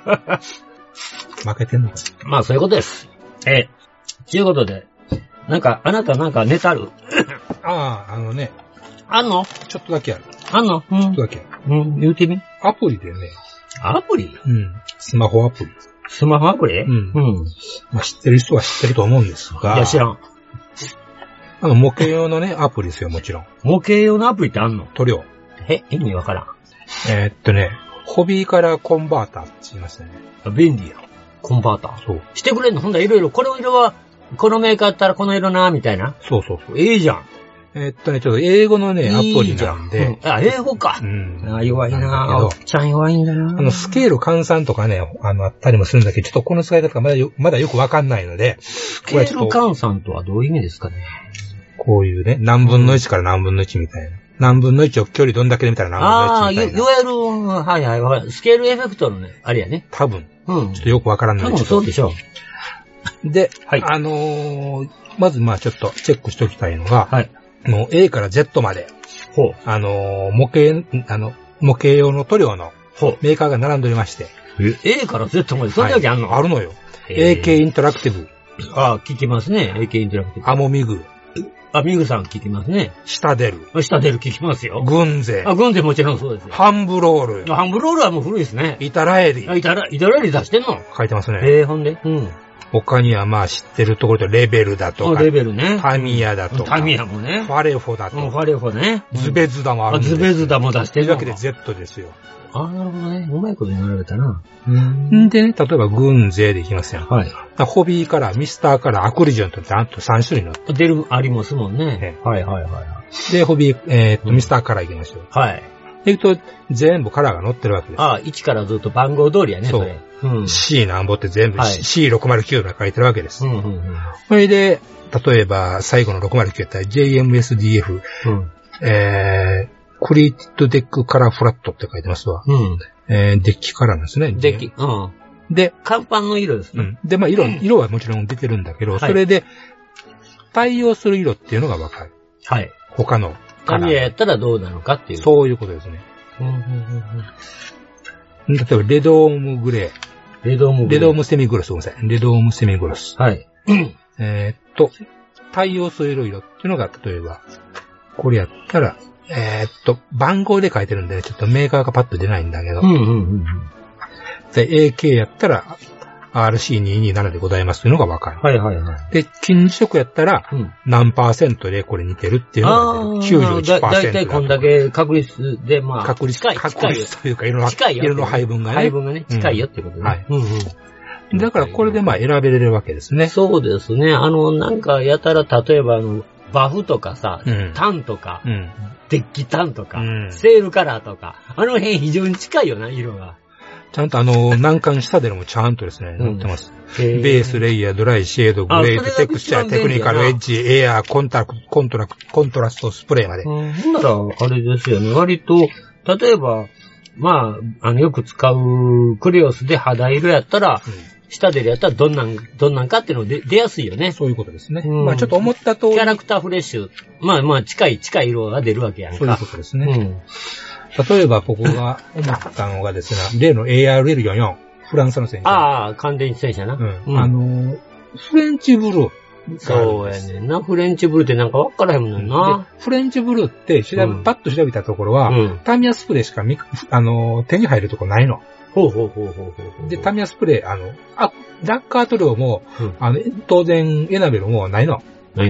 けてんのか。 そういうことです。ということで、あなたネタある？ あんの？ ちょっとだけある。 あんの？ ちょっとだけある。 言うてみ？ アプリでね。 アプリ？ スマホアプリ。 スマホアプリ？ 知ってる人は知ってると思うんですが。 いや、知らん。 模型用のね、アプリですよ、もちろん。 模型用のアプリってあんの？ 塗料。 意味わからん。 ホビーカラーコンバーターって言いましたね。 便利や。コンバーター。 そう。 してくれんの？ほんだらいろいろ、この色は、このメーカーだったらこの色な、みたいな。 そう。 いいじゃん。 ちょっと英語のね、アプリなんで。 英語か。弱いなぁ。おっちゃん弱いんだな。 スケール換算とかね、あったりもするんだけど、ちょっとこの使い方がまだよくわかんないので。 スケール換算とはどういう意味ですかね。 こういうね、何分の1から何分の1みたいな。何分の1を距離どんだけで見たら何分の1みたいな。 いわゆる、スケールエフェクトのね、あれやね。 多分。ちょっとよくわからない。 多分そうでしょう。で、まずちょっとチェックしておきたいのが、A から Z まで、 模型用の塗料のメーカーが並んでおりまして。 A から Z までそれだけあんの？ あるのよ。AK インタラクティブ。 あ、聞きますね。AK インタラクティブ。 アモミグ。 あ、ミグさん聞きますね。 シタデル。 シタデル聞きますよ。 グンゼ。 あ、グンゼもちろんそうですよ。 ハンブロール。 ハンブロールはもう古いですね。 イタラエリ。 イタラエリ出してんの？ 書いてますね。 ほんで。うん。 他にはまあ知ってるところでレベルだとか。 レベルね。 タミヤだとか。 タミヤもね。 ファレフォだとか。 ファレフォね。 ズベズダもあるんです。 ズベズダも出してる。 というわけで Z ですよ。 ああ、なるほどね。うまいこと言われたな。 でね、例えば軍勢でいきますよ。 はい。 ホビーカラー、ミスターカラー、アクリジョンとちゃんと3種類の。 ありますもんね。はい。 で、ホビー、ミスターカラーいきましょう。 はい。 で、いくと全部カラーが載ってるわけです。 ああ、1からずっと番号通りやね、 そう。C なんぼって全部 C609 が書いてるわけです。それで、例えば最後の609やったら JMSDF、クリエイティッドデックカラーフラットって書いてますわ。デッキカラーなんですね。 デッキ。で、甲板の色ですね。 で、まあ色はもちろん出てるんだけど、それで対応する色っていうのがわかる。 はい。 他のカラー。タミヤやったらどうなのかっていう。 そういうことですね。例えばレドームグレー。レドームセミグロス、ごめんなさい。レドームセミグロス。 はい。 対応する色っていうのが、例えば、これやったら、番号で書いてるんで、ちょっとメーカーがパッと出ないんだけど。で、AK やったら、RC227 でございますというのがわかる。で、金属やったら、何%でこれ似てるっていうのが出る。91%。 だいたいこんだけ確率で、まあ、 確率というか、色の配分がね。 配分がね、近いよってことね。はい。 だからこれでまあ選べれるわけですね。 そうですね。なんかやたら、例えばバフとかさ、タンとか、デッキタンとか、セールカラーとか、あの辺非常に近いよな、色が。 ちゃんと難関下でもちゃんとですね、載ってます。ベース、レイヤー、ドライ、シェード、グレード、テクスチャー、テクニカル、エッジ、エアー、コントラスト、スプレーまで。 ほんなら、あれですよね。割と、例えば、まあ、よく使うクレオスで肌色やったら、下でやったらどんなんかっていうの出やすいよね。 そういうことですね。まあちょっと思った通り。 キャラクターフレッシュ。まあ近い色が出るわけやんか。 そういうことですね。例えば僕が思ったのがですね、例の ARL44、フランスの戦車。 ああ、乾電戦車な。 フレンチブルー。 そうやねんな。フレンチブルーってなんかわからへんもんな。 フレンチブルーってパッと調べたところは、タミヤスプレーしか手に入るところないの。で、タミヤスプレー、ラッカー塗料も、当然エナベルもないの。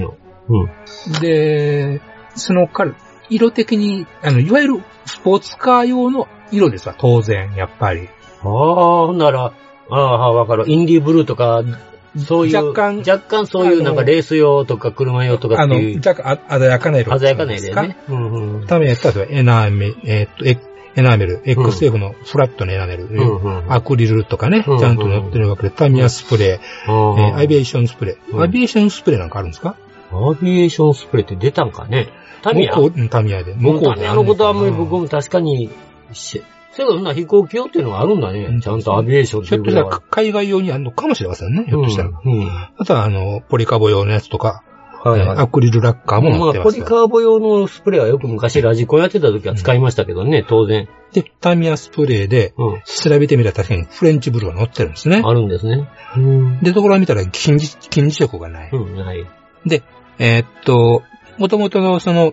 で、色的に、いわゆるスポーツカー用の色ですわ、当然、やっぱり。 ほんなら、わかる。インディーブルーとか、そういう、若干そういうなんかレース用とか車用とかっていう。 鮮やかな色。 鮮やかな色ね。 タミヤやったら、エナメル、XF のフラットのエナメル、アクリルとかね、ちゃんと載ってるわけで、タミヤスプレー、アビエーションスプレー。アビエーションスプレーなんかあるんですか？ アビエーションスプレーって出たんかね？タミヤで。 タミヤのことはあんまり僕も確かに、そういう飛行機用っていうのがあるんだね。ちゃんとアビエーションっていうのが。 ひょっとしたら海外用にあるのかもしれませんね。ひょっとしたら。あとはポリカボ用のやつとか、アクリルラッカーも載ってます。 ポリカーボ用のスプレーはよく昔ラジコンやってた時は使いましたけどね、当然。 で、タミヤスプレーで、調べてみたら確かにフレンチブルーは載ってるんですね。 あるんですね。 で、ところを見たら金字色がない。 ない。 で、もともとのその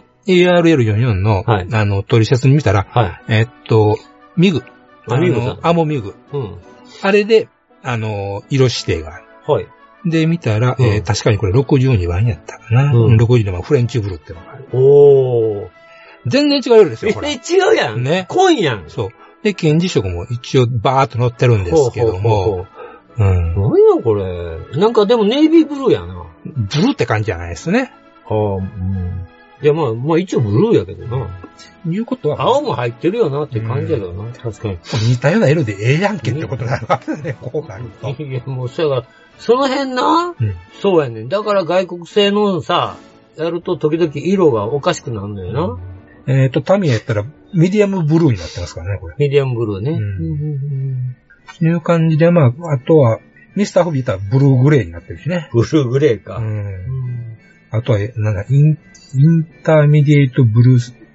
ARL44 の、取説に見たら、ミグ。アモミグ。あれで、色指定がある。 はい。 で、見たら、確かにこれ62番やったかな。62番フレンチブルーってのがある。 おー。 全然違う色ですよ、これ。 違うやん。ね。濃いやん。 そう。で、金字色も一応バーっと載ってるんですけども。 何やこれ。なんかでもネイビーブルーやな。 ブルーって感じじゃないですね。 いや、まあ一応ブルーやけどな。 いうことは。 青も入ってるよなって感じやけどな。確かに。 似たような色でええやんけってことになるわけですね、ここがあると。 いや、もうそれが、その辺な、そうやねん。だから外国製のさ、やると時々色がおかしくなるのよな。タミヤやったら、ミディアムブルーになってますからね、これ。 ミディアムブルーね。 そういう感じで、まあ、あとは、ミスターホビーとはブルーグレーになってるしね。 ブルーグレーか。 あとは、なんだ、インターミディエイトブルー、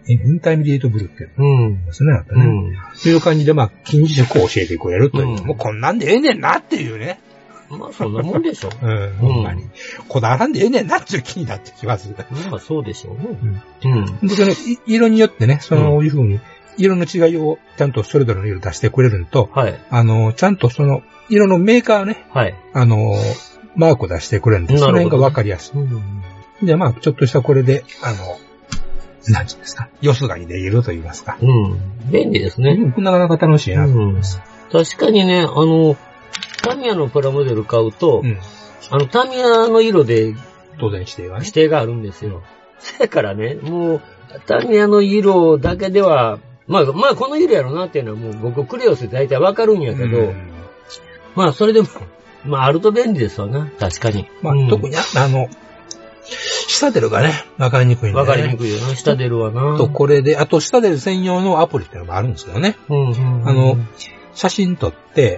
インターミディエイトブルーっていうのですね、やっぱね。そういう感じで、禁止色を教えてくれるという。もうこんなんでええねんなっていうね。 まあ、そんなもんでしょ。 ほんまに。こだわらんでええねんなっていう気になってきます。 まあ、そうでしょうね。で、その色によってね、そういう風に、色の違いをちゃんとそれぞれの色出してくれるのと、ちゃんとその色のメーカーね、マーク出してくれるんで、その辺がわかりやすい。で、ちょっとしたこれで、何て言うんですか、よすがにできると言いますか。 便利ですね。 なかなか楽しいなと思います。 確かにね、タミヤのプラモデル買うと、タミヤの色で、 当然指定がね。 指定があるんですよ。そやからね、もう、タミヤの色だけでは、この色やろなっていうのはもう僕クレオスで大体わかるんやけど、それでも、あると便利ですわな、確かに。 特に下出るがね、わかりにくいんでね。 わかりにくいよな、下出るわな。 これで、あと下出る専用のアプリっていうのがあるんですよね。写真撮って、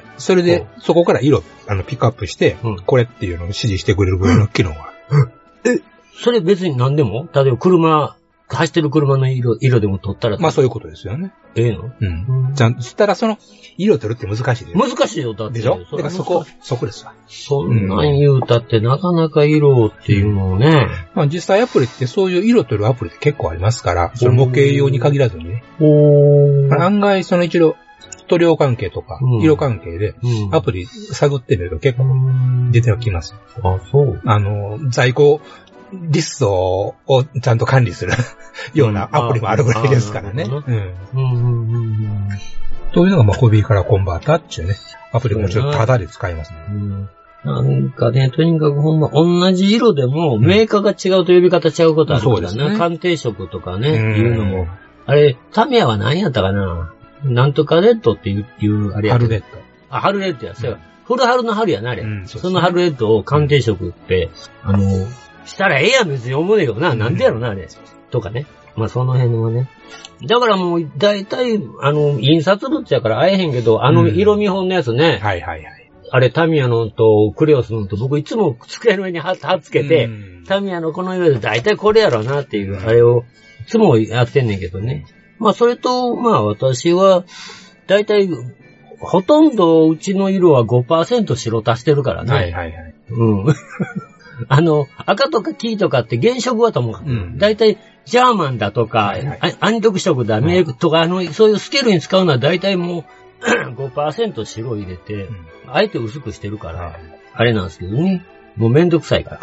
それで、そこから色、ピックアップして、これっていうのを指示してくれるぐらいの機能がある。 それ別に何でも例えば走ってる車の色でも撮ったら。 そういうことですよね。 ええの？ じゃあ、そしたらその、色撮るって難しいです。 難しいよ、だって。 でしょ？だからそこですわ。 そんなん言うたってなかなか色っていうのをね。 実際アプリってそういう色撮るアプリって結構ありますから、その模型用に限らずにね。案外その一度、塗料関係とか、色関係で、アプリ探ってみると結構出てはきます。 そう。 在庫、リストをちゃんと管理するようなアプリもあるぐらいですからね。そういうのがホビーカラーコンバーターっていうね、アプリもちょっとタダで使えますね。 なんかね、とにかくほんま、同じ色でも、メーカーが違うと呼び方違うことあるからね。鑑定色とかね、いうのも。あれ、タミヤは何やったかな？なんとかレッドっていう、あれやった。 ハルレッド。 ハルレッドや。古春の春やな、あれ。そのハルレッドを鑑定色って、したらええやん、別に思うねんけどな。なんでやろな、あれ。とかね。その辺はね。だからもう、だいたい、印刷物やから会えへんけど、色見本のやつね。あれ、タミヤのとクレオスのと、僕いつも机の上に貼っつけて、タミヤのこの色でだいたいこれやろなっていう、あれを、いつもやってんねんけどね。それと、私は、だいたい、ほとんどうちの色は 5% 白足してるからね。赤とか黄とかって原色はと思う。だいたいジャーマンだとか、暗緑色だ、メイクとか、そういうスケールに使うのはだいたいもう5% 白入れて、あえて薄くしてるから、あれなんですけどね。もうめんどくさいから。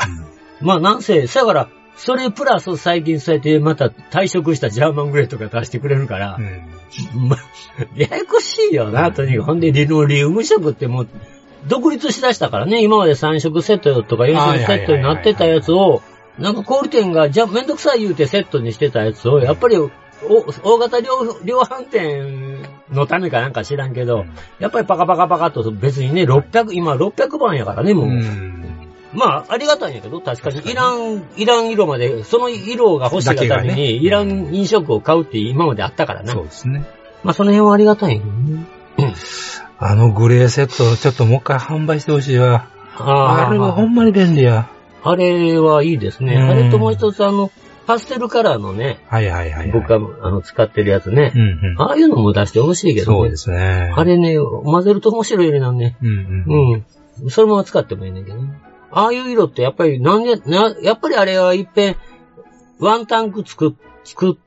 なんせ、だから、それプラス最近そうやってまた退色したジャーマングレーとか出してくれるから、ややこしいよな、とにかく。ほんで、リウム色ってもう、独立しだしたからね、今まで3色セットとか4色セットになってたやつを、なんか小売店が、めんどくさい言うてセットにしてたやつを、やっぱり、大型量販店のためかなんか知らんけど、やっぱりパカパカパカと別にね、今600番やからね、もう。ありがたいんやけど、確かにいらん色まで、その色が欲しいがために、いらん飲食を買うって今まであったからな。 そうですね。 その辺はありがたいんやけどね。 グレーセット、ちょっともう一回販売してほしいわ。あれはほんまに便利や。 あれはいいですね。あれともう一つパステルカラーのね。僕が使ってるやつね。ああいうのも出してほしいけどね。 そうですね。 あれね、混ぜると面白い色なんね。それも使ってもいいねんけどね。ああいう色ってやっぱりやっぱりあれは一遍、ワンタンク作って、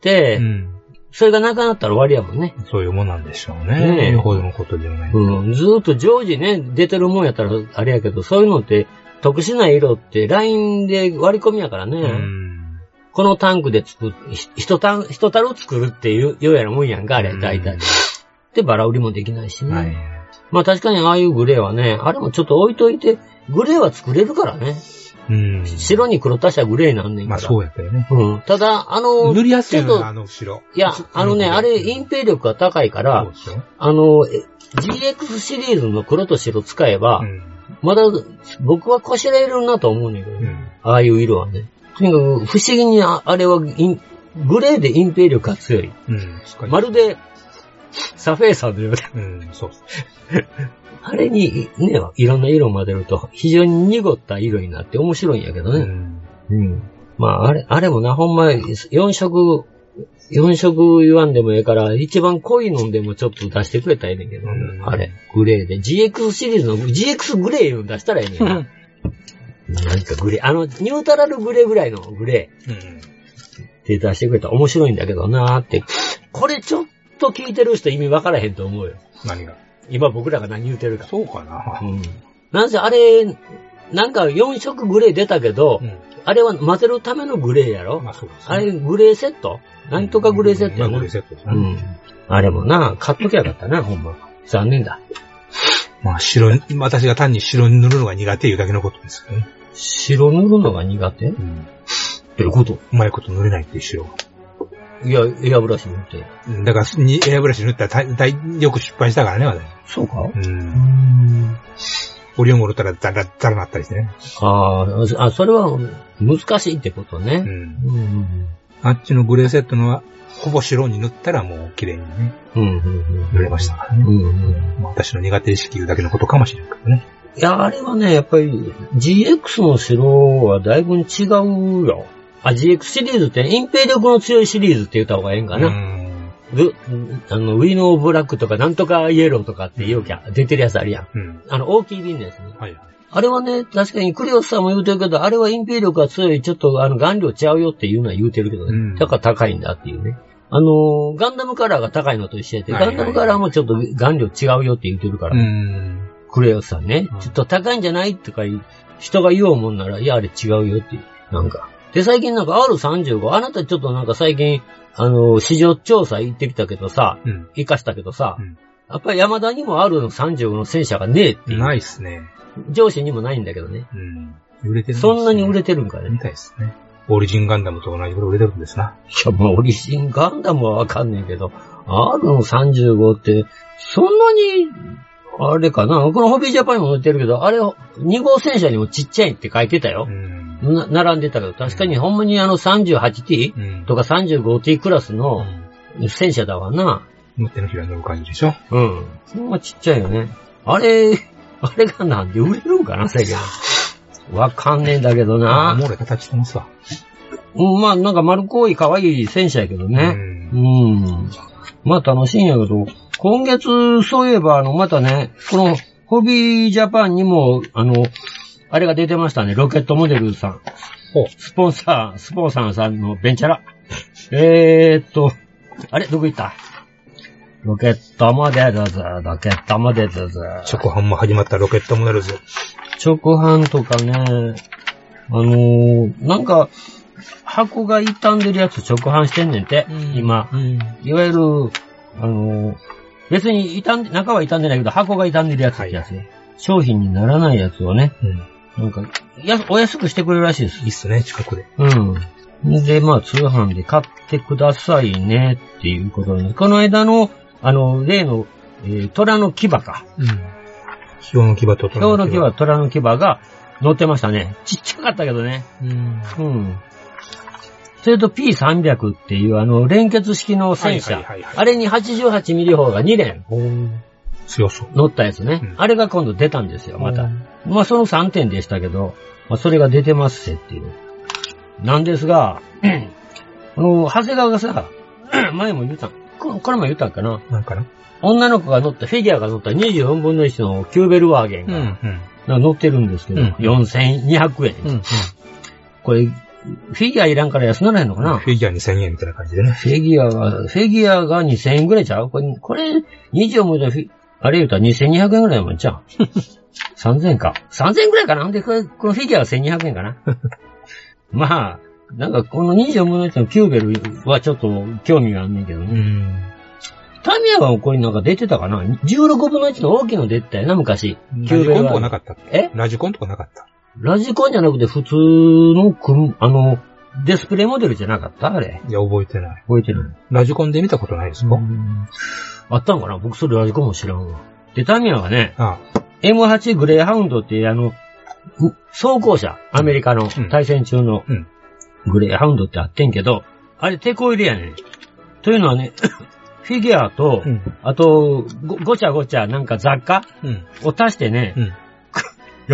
それがなくなったら終わりやもんね。 そういうもんなんでしょうね。よほどのことではない。 ずーっと常時ね、出てるもんやったらあれやけど、そういうのって特殊な色ってラインで割り込みやからね。このタンクで一樽作るっていうようやなもんやんか、あれ、大体。で、バラ売りもできないしね。確かにああいうグレーはね、あれもちょっと置いといて、グレーは作れるからね。白に黒足したグレーなんねんから。 そうやったよね。 ただ、 塗りやすいの白。 いや、あれ、隠蔽力が高いから、GX シリーズの黒と白使えば、まだ、僕はこしらえるなと思うねんけど、ああいう色はね。とにかく、不思議にあれは、グレーで隠蔽力が強い。まるで、サフェーサーのようで。 そう。 あれにね、いろんな色を混ぜると非常に濁った色になって面白いんやけどね。あれもな、ほんま4色 4色言わんでもええから、一番濃いのでもちょっと出してくれたらええねんけど、あれ、グレーで。GX シリーズの GX グレーを出したらええねんな。なんかグレー、ニュートラルグレーぐらいのグレー。って出してくれたら面白いんだけどなーって。これちょっと聞いてる人意味わからへんと思うよ。 何が？ 今僕らが何言うてるか。 そうかな。 なんせあれ、なんか4色グレー出たけど、あれは混ぜるためのグレーやろ？ まあそうですね。 あれグレーセット？なんとかグレーセットやな。 グレーセットですね。 あれもな、買っときゃよかったな、ほんま。残念だ。 まあ私が単に白に塗るのが苦手いうだけのことですけどね。 白塗るのが苦手？どういうこと？ うまいこと塗れないっていう白が。 いや、エアブラシ塗って。 だから、エアブラシ塗ったらよく失敗したからね、私。 そうか？ オリオンゴルったらザラなったりしてね。 それは難しいってことね。 あっちのグレーセットのは、ほぼ白に塗ったらもう綺麗にね。塗れましたからね。私の苦手意識言うだけのことかもしれんけどね。 いや、あれはね、やっぱり GX の白はだいぶ違うよ。GX シリーズって隠蔽力の強いシリーズって言った方がええんかな。ウィノーブラックとかなんとかイエローとかって言うきゃ出てるやつあるやん。大きい瓶のやつね。あれはね、確かにクリオスさんも言うてるけど、あれは隠蔽力が強い、ちょっと顔料違うよっていうのは言うてるけどね。だから高いんだっていうね。ガンダムカラーが高いのと一緒やって、ガンダムカラーもちょっと顔料違うよって言うてるから。クレオスさんね、ちょっと高いんじゃないとか人が言おうもんなら、いや、あれ違うよっていう。なんか。で、最近なんか R35、あなたちょっとなんか最近、市場調査行ってきたけどさ、行かしたけどさ、やっぱり山田にも R35 の戦車がねえっていう。 ないっすね。 上司にもないんだけどね。 売れてるんですね。 そんなに売れてるんかね。 みたいですね。オリジンガンダムと同じぐらい売れてるんですな。 いや、まあ、オリジンガンダムはわかんねえけど、R の35って、そんなに、あれかな、このホビージャパンにも載ってるけど、あれ、2号戦車にもちっちゃいって書いてたよ。並んでたけど、確かにほんまに38T、とか 35T クラスの戦車だわな。 手のひらに乗る感じでしょ？ そんなちっちゃいよね。あれがなんで売れるんかな、世間。わかんねえんだけどな。 もう俺形してますわ。 まあ、なんか丸っこい可愛い戦車やけどね。まあ楽しいんやけど、今月、そういえば、またね、この、ホビージャパンにも、あれが出てましたね、ロケットモデルさん。スポンサーさんのベンチャラ。あれ、どこ行った？ロケットモデルズ。 直販も始まったロケットモデルズ。 直販とかね、なんか、箱が傷んでるやつ直販してんねんて、今。いわゆる、別に中は傷んでないけど、箱が傷んでるやつってやつね。商品にならないやつをね、なんか、お安くしてくれるらしいです。 いいっすね、近くで。 で、まあ、通販で買ってくださいね、っていうことなんです。この間の、例の、虎の牙か。 ヒョウの牙と虎の牙が乗ってましたね。ちっちゃかったけどね。それと P300 っていう連結式の戦車。あれに88ミリ砲が2連。 強そう。 乗ったやつね。あれが今度出たんですよ、また。まあその3点でしたけど、まあそれが出てますっていう。なんですが、長谷川がさ、前も言った、これも言ったんかな。 なんかな。 女の子が乗った、フィギュアが乗った24分の1のキューベルワーゲンが乗ってるんですけど、4200円。これ、フィギュアいらんから安ならへんのかな？ フィギュア2000円みたいな感じでね。 フィギュアが2000円ぐらいちゃう？これ、24分のあれ言うたら2200円ぐらいもんちゃう？3000円か。3000円ぐらいかな？で、このフィギュアは1200円かな。まあ、なんかこの24分の1のキューベルはちょっと興味があんねんけどね。タミヤはこれなんか出てたかな？ 16分の1の大きいの出てたよな、昔。 キューベルは。ラジコンとかなかった？ラジコンとかなかった？ ラジコンじゃなくて普通のディスプレイモデルじゃなかったあれ。 いや、覚えてない。 覚えてない。 ラジコンで見たことないですか？ あったんかな？僕それラジコンも知らんわ。で、タミヤはね、M8 グレーハウンドっていう装甲車、アメリカの対戦中のグレーハウンドってあってんけど、あれ手こ入れやねん。というのはね、フィギュアと、あと、ごちゃごちゃなんか雑貨を足して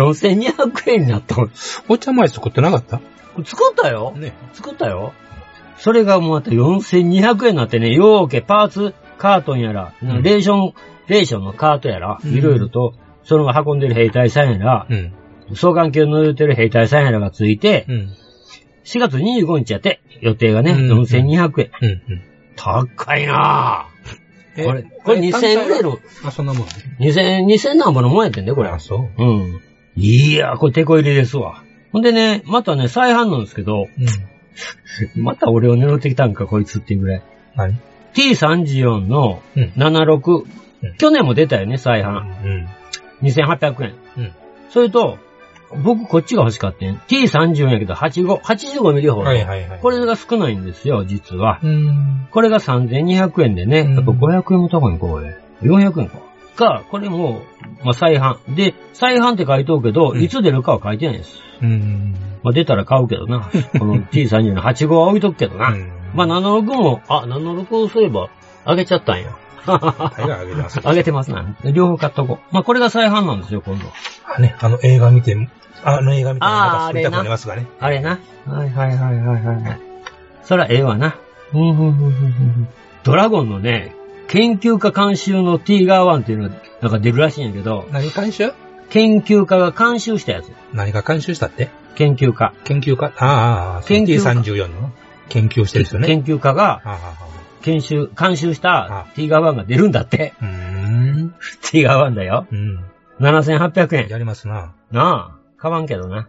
ね、4200円になった。 お茶前作ってなかった？ 作ったよ。作ったよ。 それがもうまた4200円になってね、ようけパーツ、カートンやら、レーションのカートやら、いろいろと、その運んでる兵隊さんやら、双眼鏡乗れてる兵隊さんやらがついて、4月25日やって、予定がね、4200円。高いなぁ。これ2000円ぐらいの。 あ、そんなもん。 2000なんぼのもんやってんね、これ。 あ、そう。 いや、これテコ入れですわ。ほんでね、またね、再販なんですけど、また俺を狙ってきたんか、こいつっていうぐらい。 何 ?T34 の76、去年も出たよね、再販。2800円。それと、僕こっちが欲しかったん。T34 やけど85ミリ砲。これが少ないんですよ、実は。これが3200円でね、やっぱ500円も高いんか、これ。400円か。これも、まあ、再販。で、再販って書いておくけど、いつ出るかは書いてないです。まあ、出たら買うけどな。この T34 の85は置いとくけどな。まあ、76も、76そういえば、あげちゃったんや。あげてますな。両方買っとこう。まあ、これが再販なんですよ、今度。 映画見て、また作りたくなりますがね。 あれな。はい。そら、ええわな。ドラゴンのね、研究家監修のティーガー1っていうのがなんか出るらしいんやけど。 何監修？ 研究家が監修したやつ。 何が監修したって？ 研究家。 研究家？研究 T34 の研究してる人ね。 研究家が、監修したティーガー1が出るんだって。ティーガー1だよ。7800円。 やりますな。 なあ。買わんけどな。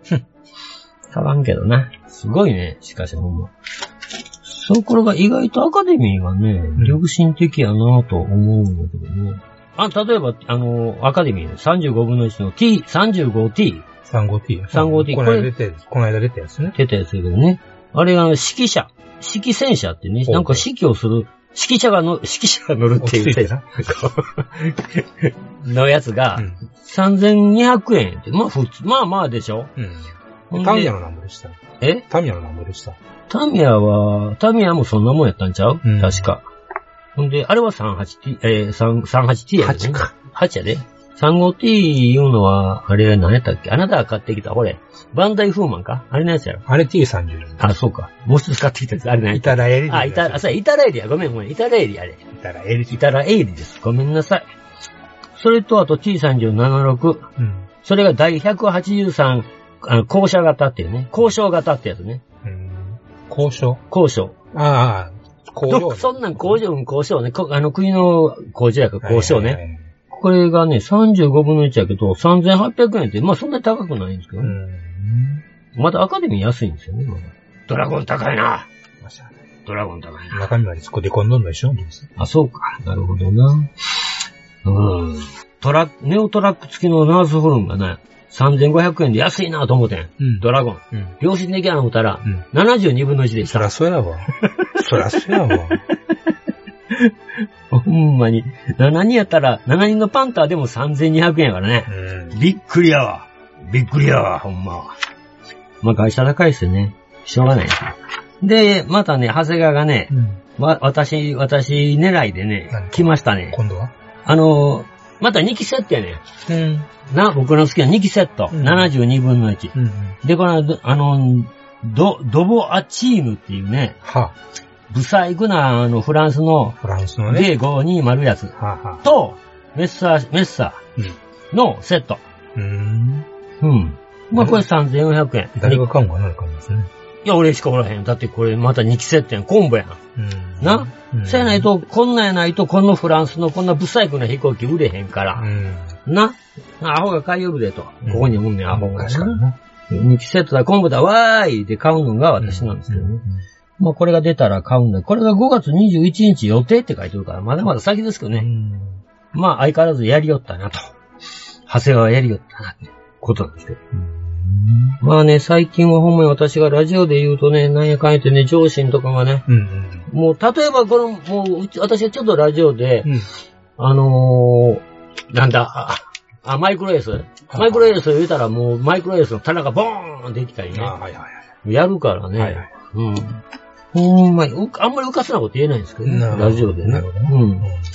すごいね。しかしほんま。これが意外とアカデミーがね、良心的やなと思うんだけどね。例えば、アカデミーの35分の1の T、35T。35T。 この間出たやつね。 出たやつだけどね。あれが指揮戦車ってね、なんか指揮をする、指揮者が乗るっていう戦車のやつが、3200円って、まあ普通、まあでしょ。 タミヤのなんぼでした。タミヤのなんぼでした。 タミヤもそんなもんやったんちゃう？確か。ほんで、あれは 38T やね。8か。8やで。35T いうのは、あれ何やったっけ？あなたが買ってきた、これ。バンダイフーマンか？あれのやつやろ。 あれ T34。 あ、そうか。もう一つ買ってきたやつ。あれ何やった？ イタラエリ。 イタラエリや。ごめん。イタラエリあれ。イタラエリです。ごめんなさい。それと、あと T3076。それが第183、校舎型っていうね。交渉型ってやつね。 交渉。 そんなん交渉ね。国の工場やから交渉ね。これがね、35分の1やけど、3800円って、まあそんなに高くないんですけどね。まだアカデミー安いんですよね、まだ。ドラゴン高いな。ドラゴン高いな。 中身までそこでこんどんどん一緒なんです。 あ、そうか。なるほどな。ネオトラック付きのナースホルンがね、3500円で安いなと思ってん。ドラゴン。良心的やな思ったら、72分の1でした。 そらそうやわ。 ほんまに。7人やったら、7人のパンターでも3200円やからね。びっくりやわ、ほんま。まあ会社高いっすよね。しょうがない。で、またね、長谷川がね、私狙いでね、来ましたね。 今度はまた2期セットやね。僕の好きな2期セット。72分の1。で、この、ドボアチームっていうね、ブサイクな、フランスの、ね、D520 やつ。と、メッサーのセット。まあ、これ3400円。 誰が買うんかな感じですね。 いや、俺しかおらへん。だってこれまた2期セットやん。コンボやん。な？そうやないと、こんなんやないと、このフランスのこんなブサイクな飛行機売れへんから。な？アホが買いよるでと。ここにおんねん、アホが。確かにな。2期セットだ、コンボだ、わーいで買うのが私なんですけどね。まあこれが出たら買うんだ。これが5月21日予定って書いてるから、まだまだ先ですけどね。まあ相変わらずやりよったなと。長谷川やりよったなってことなんですけど。まあね、最近はほんまに私がラジオで言うとね、なんやかんやってね、上司とかがね、もう例えばこの、もう私はちょっとラジオで、なんだ、マイクロエースマイクロエース言うたらもうマイクロエースの棚がボーンっていきたいね。やるからね。ほんまに、あんまりうかすなこと言えないんですけどね、ラジオでね。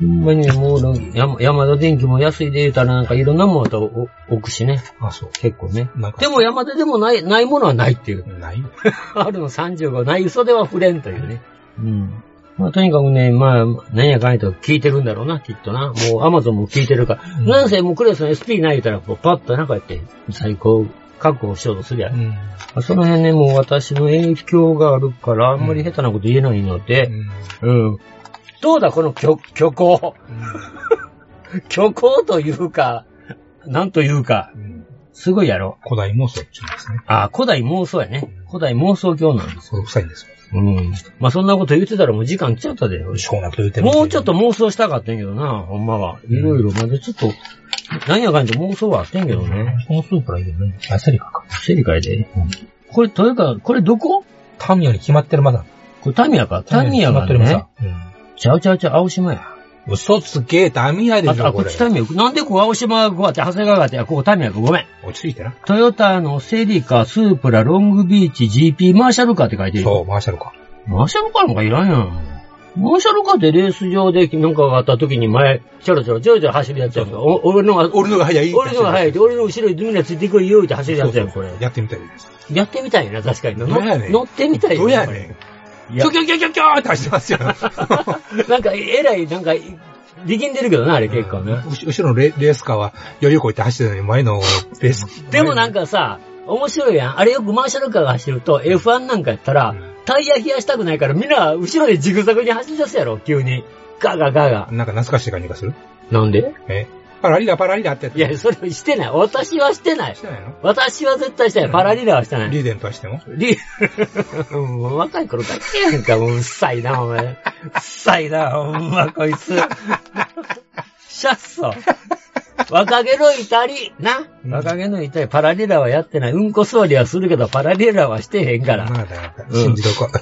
ほんまにもう、ヤマダ電機も安いで言うたらなんかいろんなものと置くしね。 あ、そう。 結構ね。でもヤマダでもないものはないっていう。 ないよ。 あるの35、ない嘘では触れんというね。うん。まあとにかくね、まあ、何やかんやと聞いてるんだろうな、きっとな。もうアマゾンも聞いてるから。なんせもうクレスの SP ない言うたら、こうパッとなんかやって、最高確保しようとするやん。その辺ね、もう私の影響があるから、あんまり下手なこと言えないので、どうだ、この虚構。虚構というか、なんというか、すごいやろ。 古代妄想って言うんですね。 ああ、古代妄想やね。古代妄想教なんですよ。 それ臭いんですよ。 まあそんなこと言ってたらもう時間来ちゃったで。 そうなこと言ってもうちょっと妄想したかったんやけどな、ほんまは。いろいろ、まだちょっと、何やかんや妄想はあってんけどね。 このスープからいいよね。セリカか。 セリカやで。これ、というか、これどこ？ タミヤに決まってるまだ。 これタミヤか。タミヤがね。ちゃう、青島や。 嘘つけ、タミヤでしょ、 こっちタミヤ。なんでこう青島がこうやって、長谷川があって、ここタミヤか、ごめん。 落ち着いてな。 トヨタのセリカ、スープラ、ロングビーチ、GP、マーシャルカーって書いてる。 そう、マーシャルカー。 マーシャルカーなんかいらんやん。マーシャルカーってレース場でなんかがあった時に前、ちょろちょろ走るやつやんか。俺のが早い。俺のが早いって、俺の後ろにみんなついてこいよって走るやつやん、これ。 やってみたいです。 やってみたいな、確かに。 乗ってみたいどうやねん。キョキョキョキョキョーって走ってますよ。 なんか、えらい、なんか、力んでるけどな、あれ結構ね。 後ろのレースカーは、よりこいって走ってたのに、前のレース。 でもなんかさ、面白いやん。あれよくマーシャルカーが走ると、F1 なんかやったら、タイヤ冷やしたくないから、みんな後ろでジグザグに走り出すやろ、急に。ガガガガ。 なんか懐かしい感じがする？ なんで？ パラリラってやつ。 いや、それしてない。私はしてない。 してないの？ 私は絶対してない。パラリラはしてない。 リーデントはしても？ 若い頃だけやんか、もううっさいな、お前。うっさいな、ほんま、こいつ。シャッソ。若気の至り、な。若気の至り、パラリラはやってない。うんこ座りはするけど、パラリラはしてへんから。 まだ、信じとこ。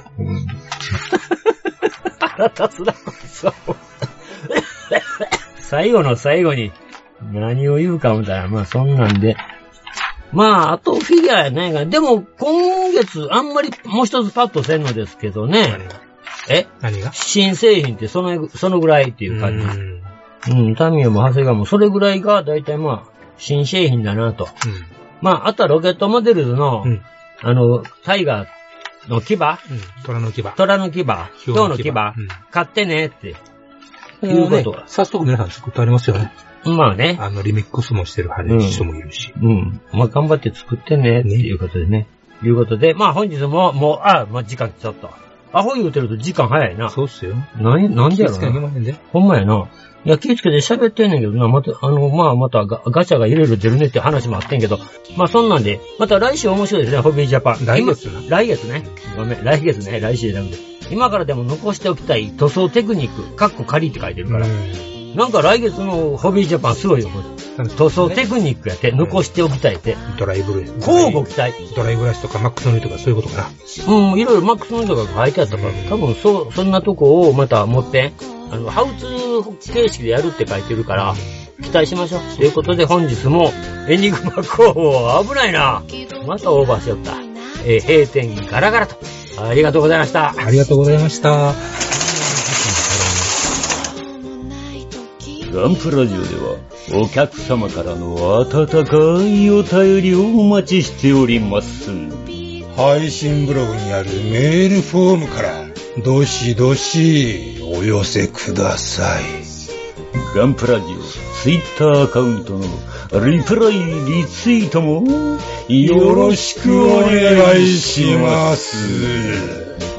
腹立つな、こいつは。最後の最後に、何を言うか思ったら、まあそんなんで。まあ、あとフィギュアやないが、でも今月、あんまりもう一つパッとせんのですけどね。 何が？ 新製品ってそのぐらいっていう感じ。タミヤも長谷川もそれぐらいがだいたいまあ、新製品だなと。まあ、あとはロケットモデルの、タイガーの牙、 虎の牙。 虎の牙。象の牙。買ってねって。いうことは。 早速皆さん作ってありますよね。 まあね。 リミックスもしてる人もいるし。 まあ頑張って作ってねっていうことでね。いうことで、まあ本日も、まあ時間ちょっと。アホ言うてると時間早いな。 そうっすよ。 なんでやろな。ほんまやな。いや、気ぃつけて喋ってんねんけどな、またガチャがいろいろ出るねって話もあってんけど、まあそんなんで、また来週面白いですね、ホビージャパン。来月ね。ごめん、来月ね、来週じゃなくて。今からでも残しておきたい塗装テクニック、カッコ仮って書いてるから。なんか来月のホビージャパンすごいよ、これ。塗装テクニックやって、残しておきたいって。 ドライブレス。 交互期待。 ドライブラシとかマックスのりとかそういうことかな。いろいろマックスのりとかが書いてあったから、多分そんなとこをまた持って、ハウツー形式でやるって書いてるから、期待しましょう。ということで本日も、エニグマ工房危ないな。またオーバーしよった。閉店ガラガラと。ありがとうございました。 ありがとうございました。 ガンプラジオでは、お客様からの温かいお便りをお待ちしております。 配信ブログにあるメールフォームから、どしどしお寄せください。 ガンプラジオツイッターアカウントのリプライリツイートもよろしくお願いします。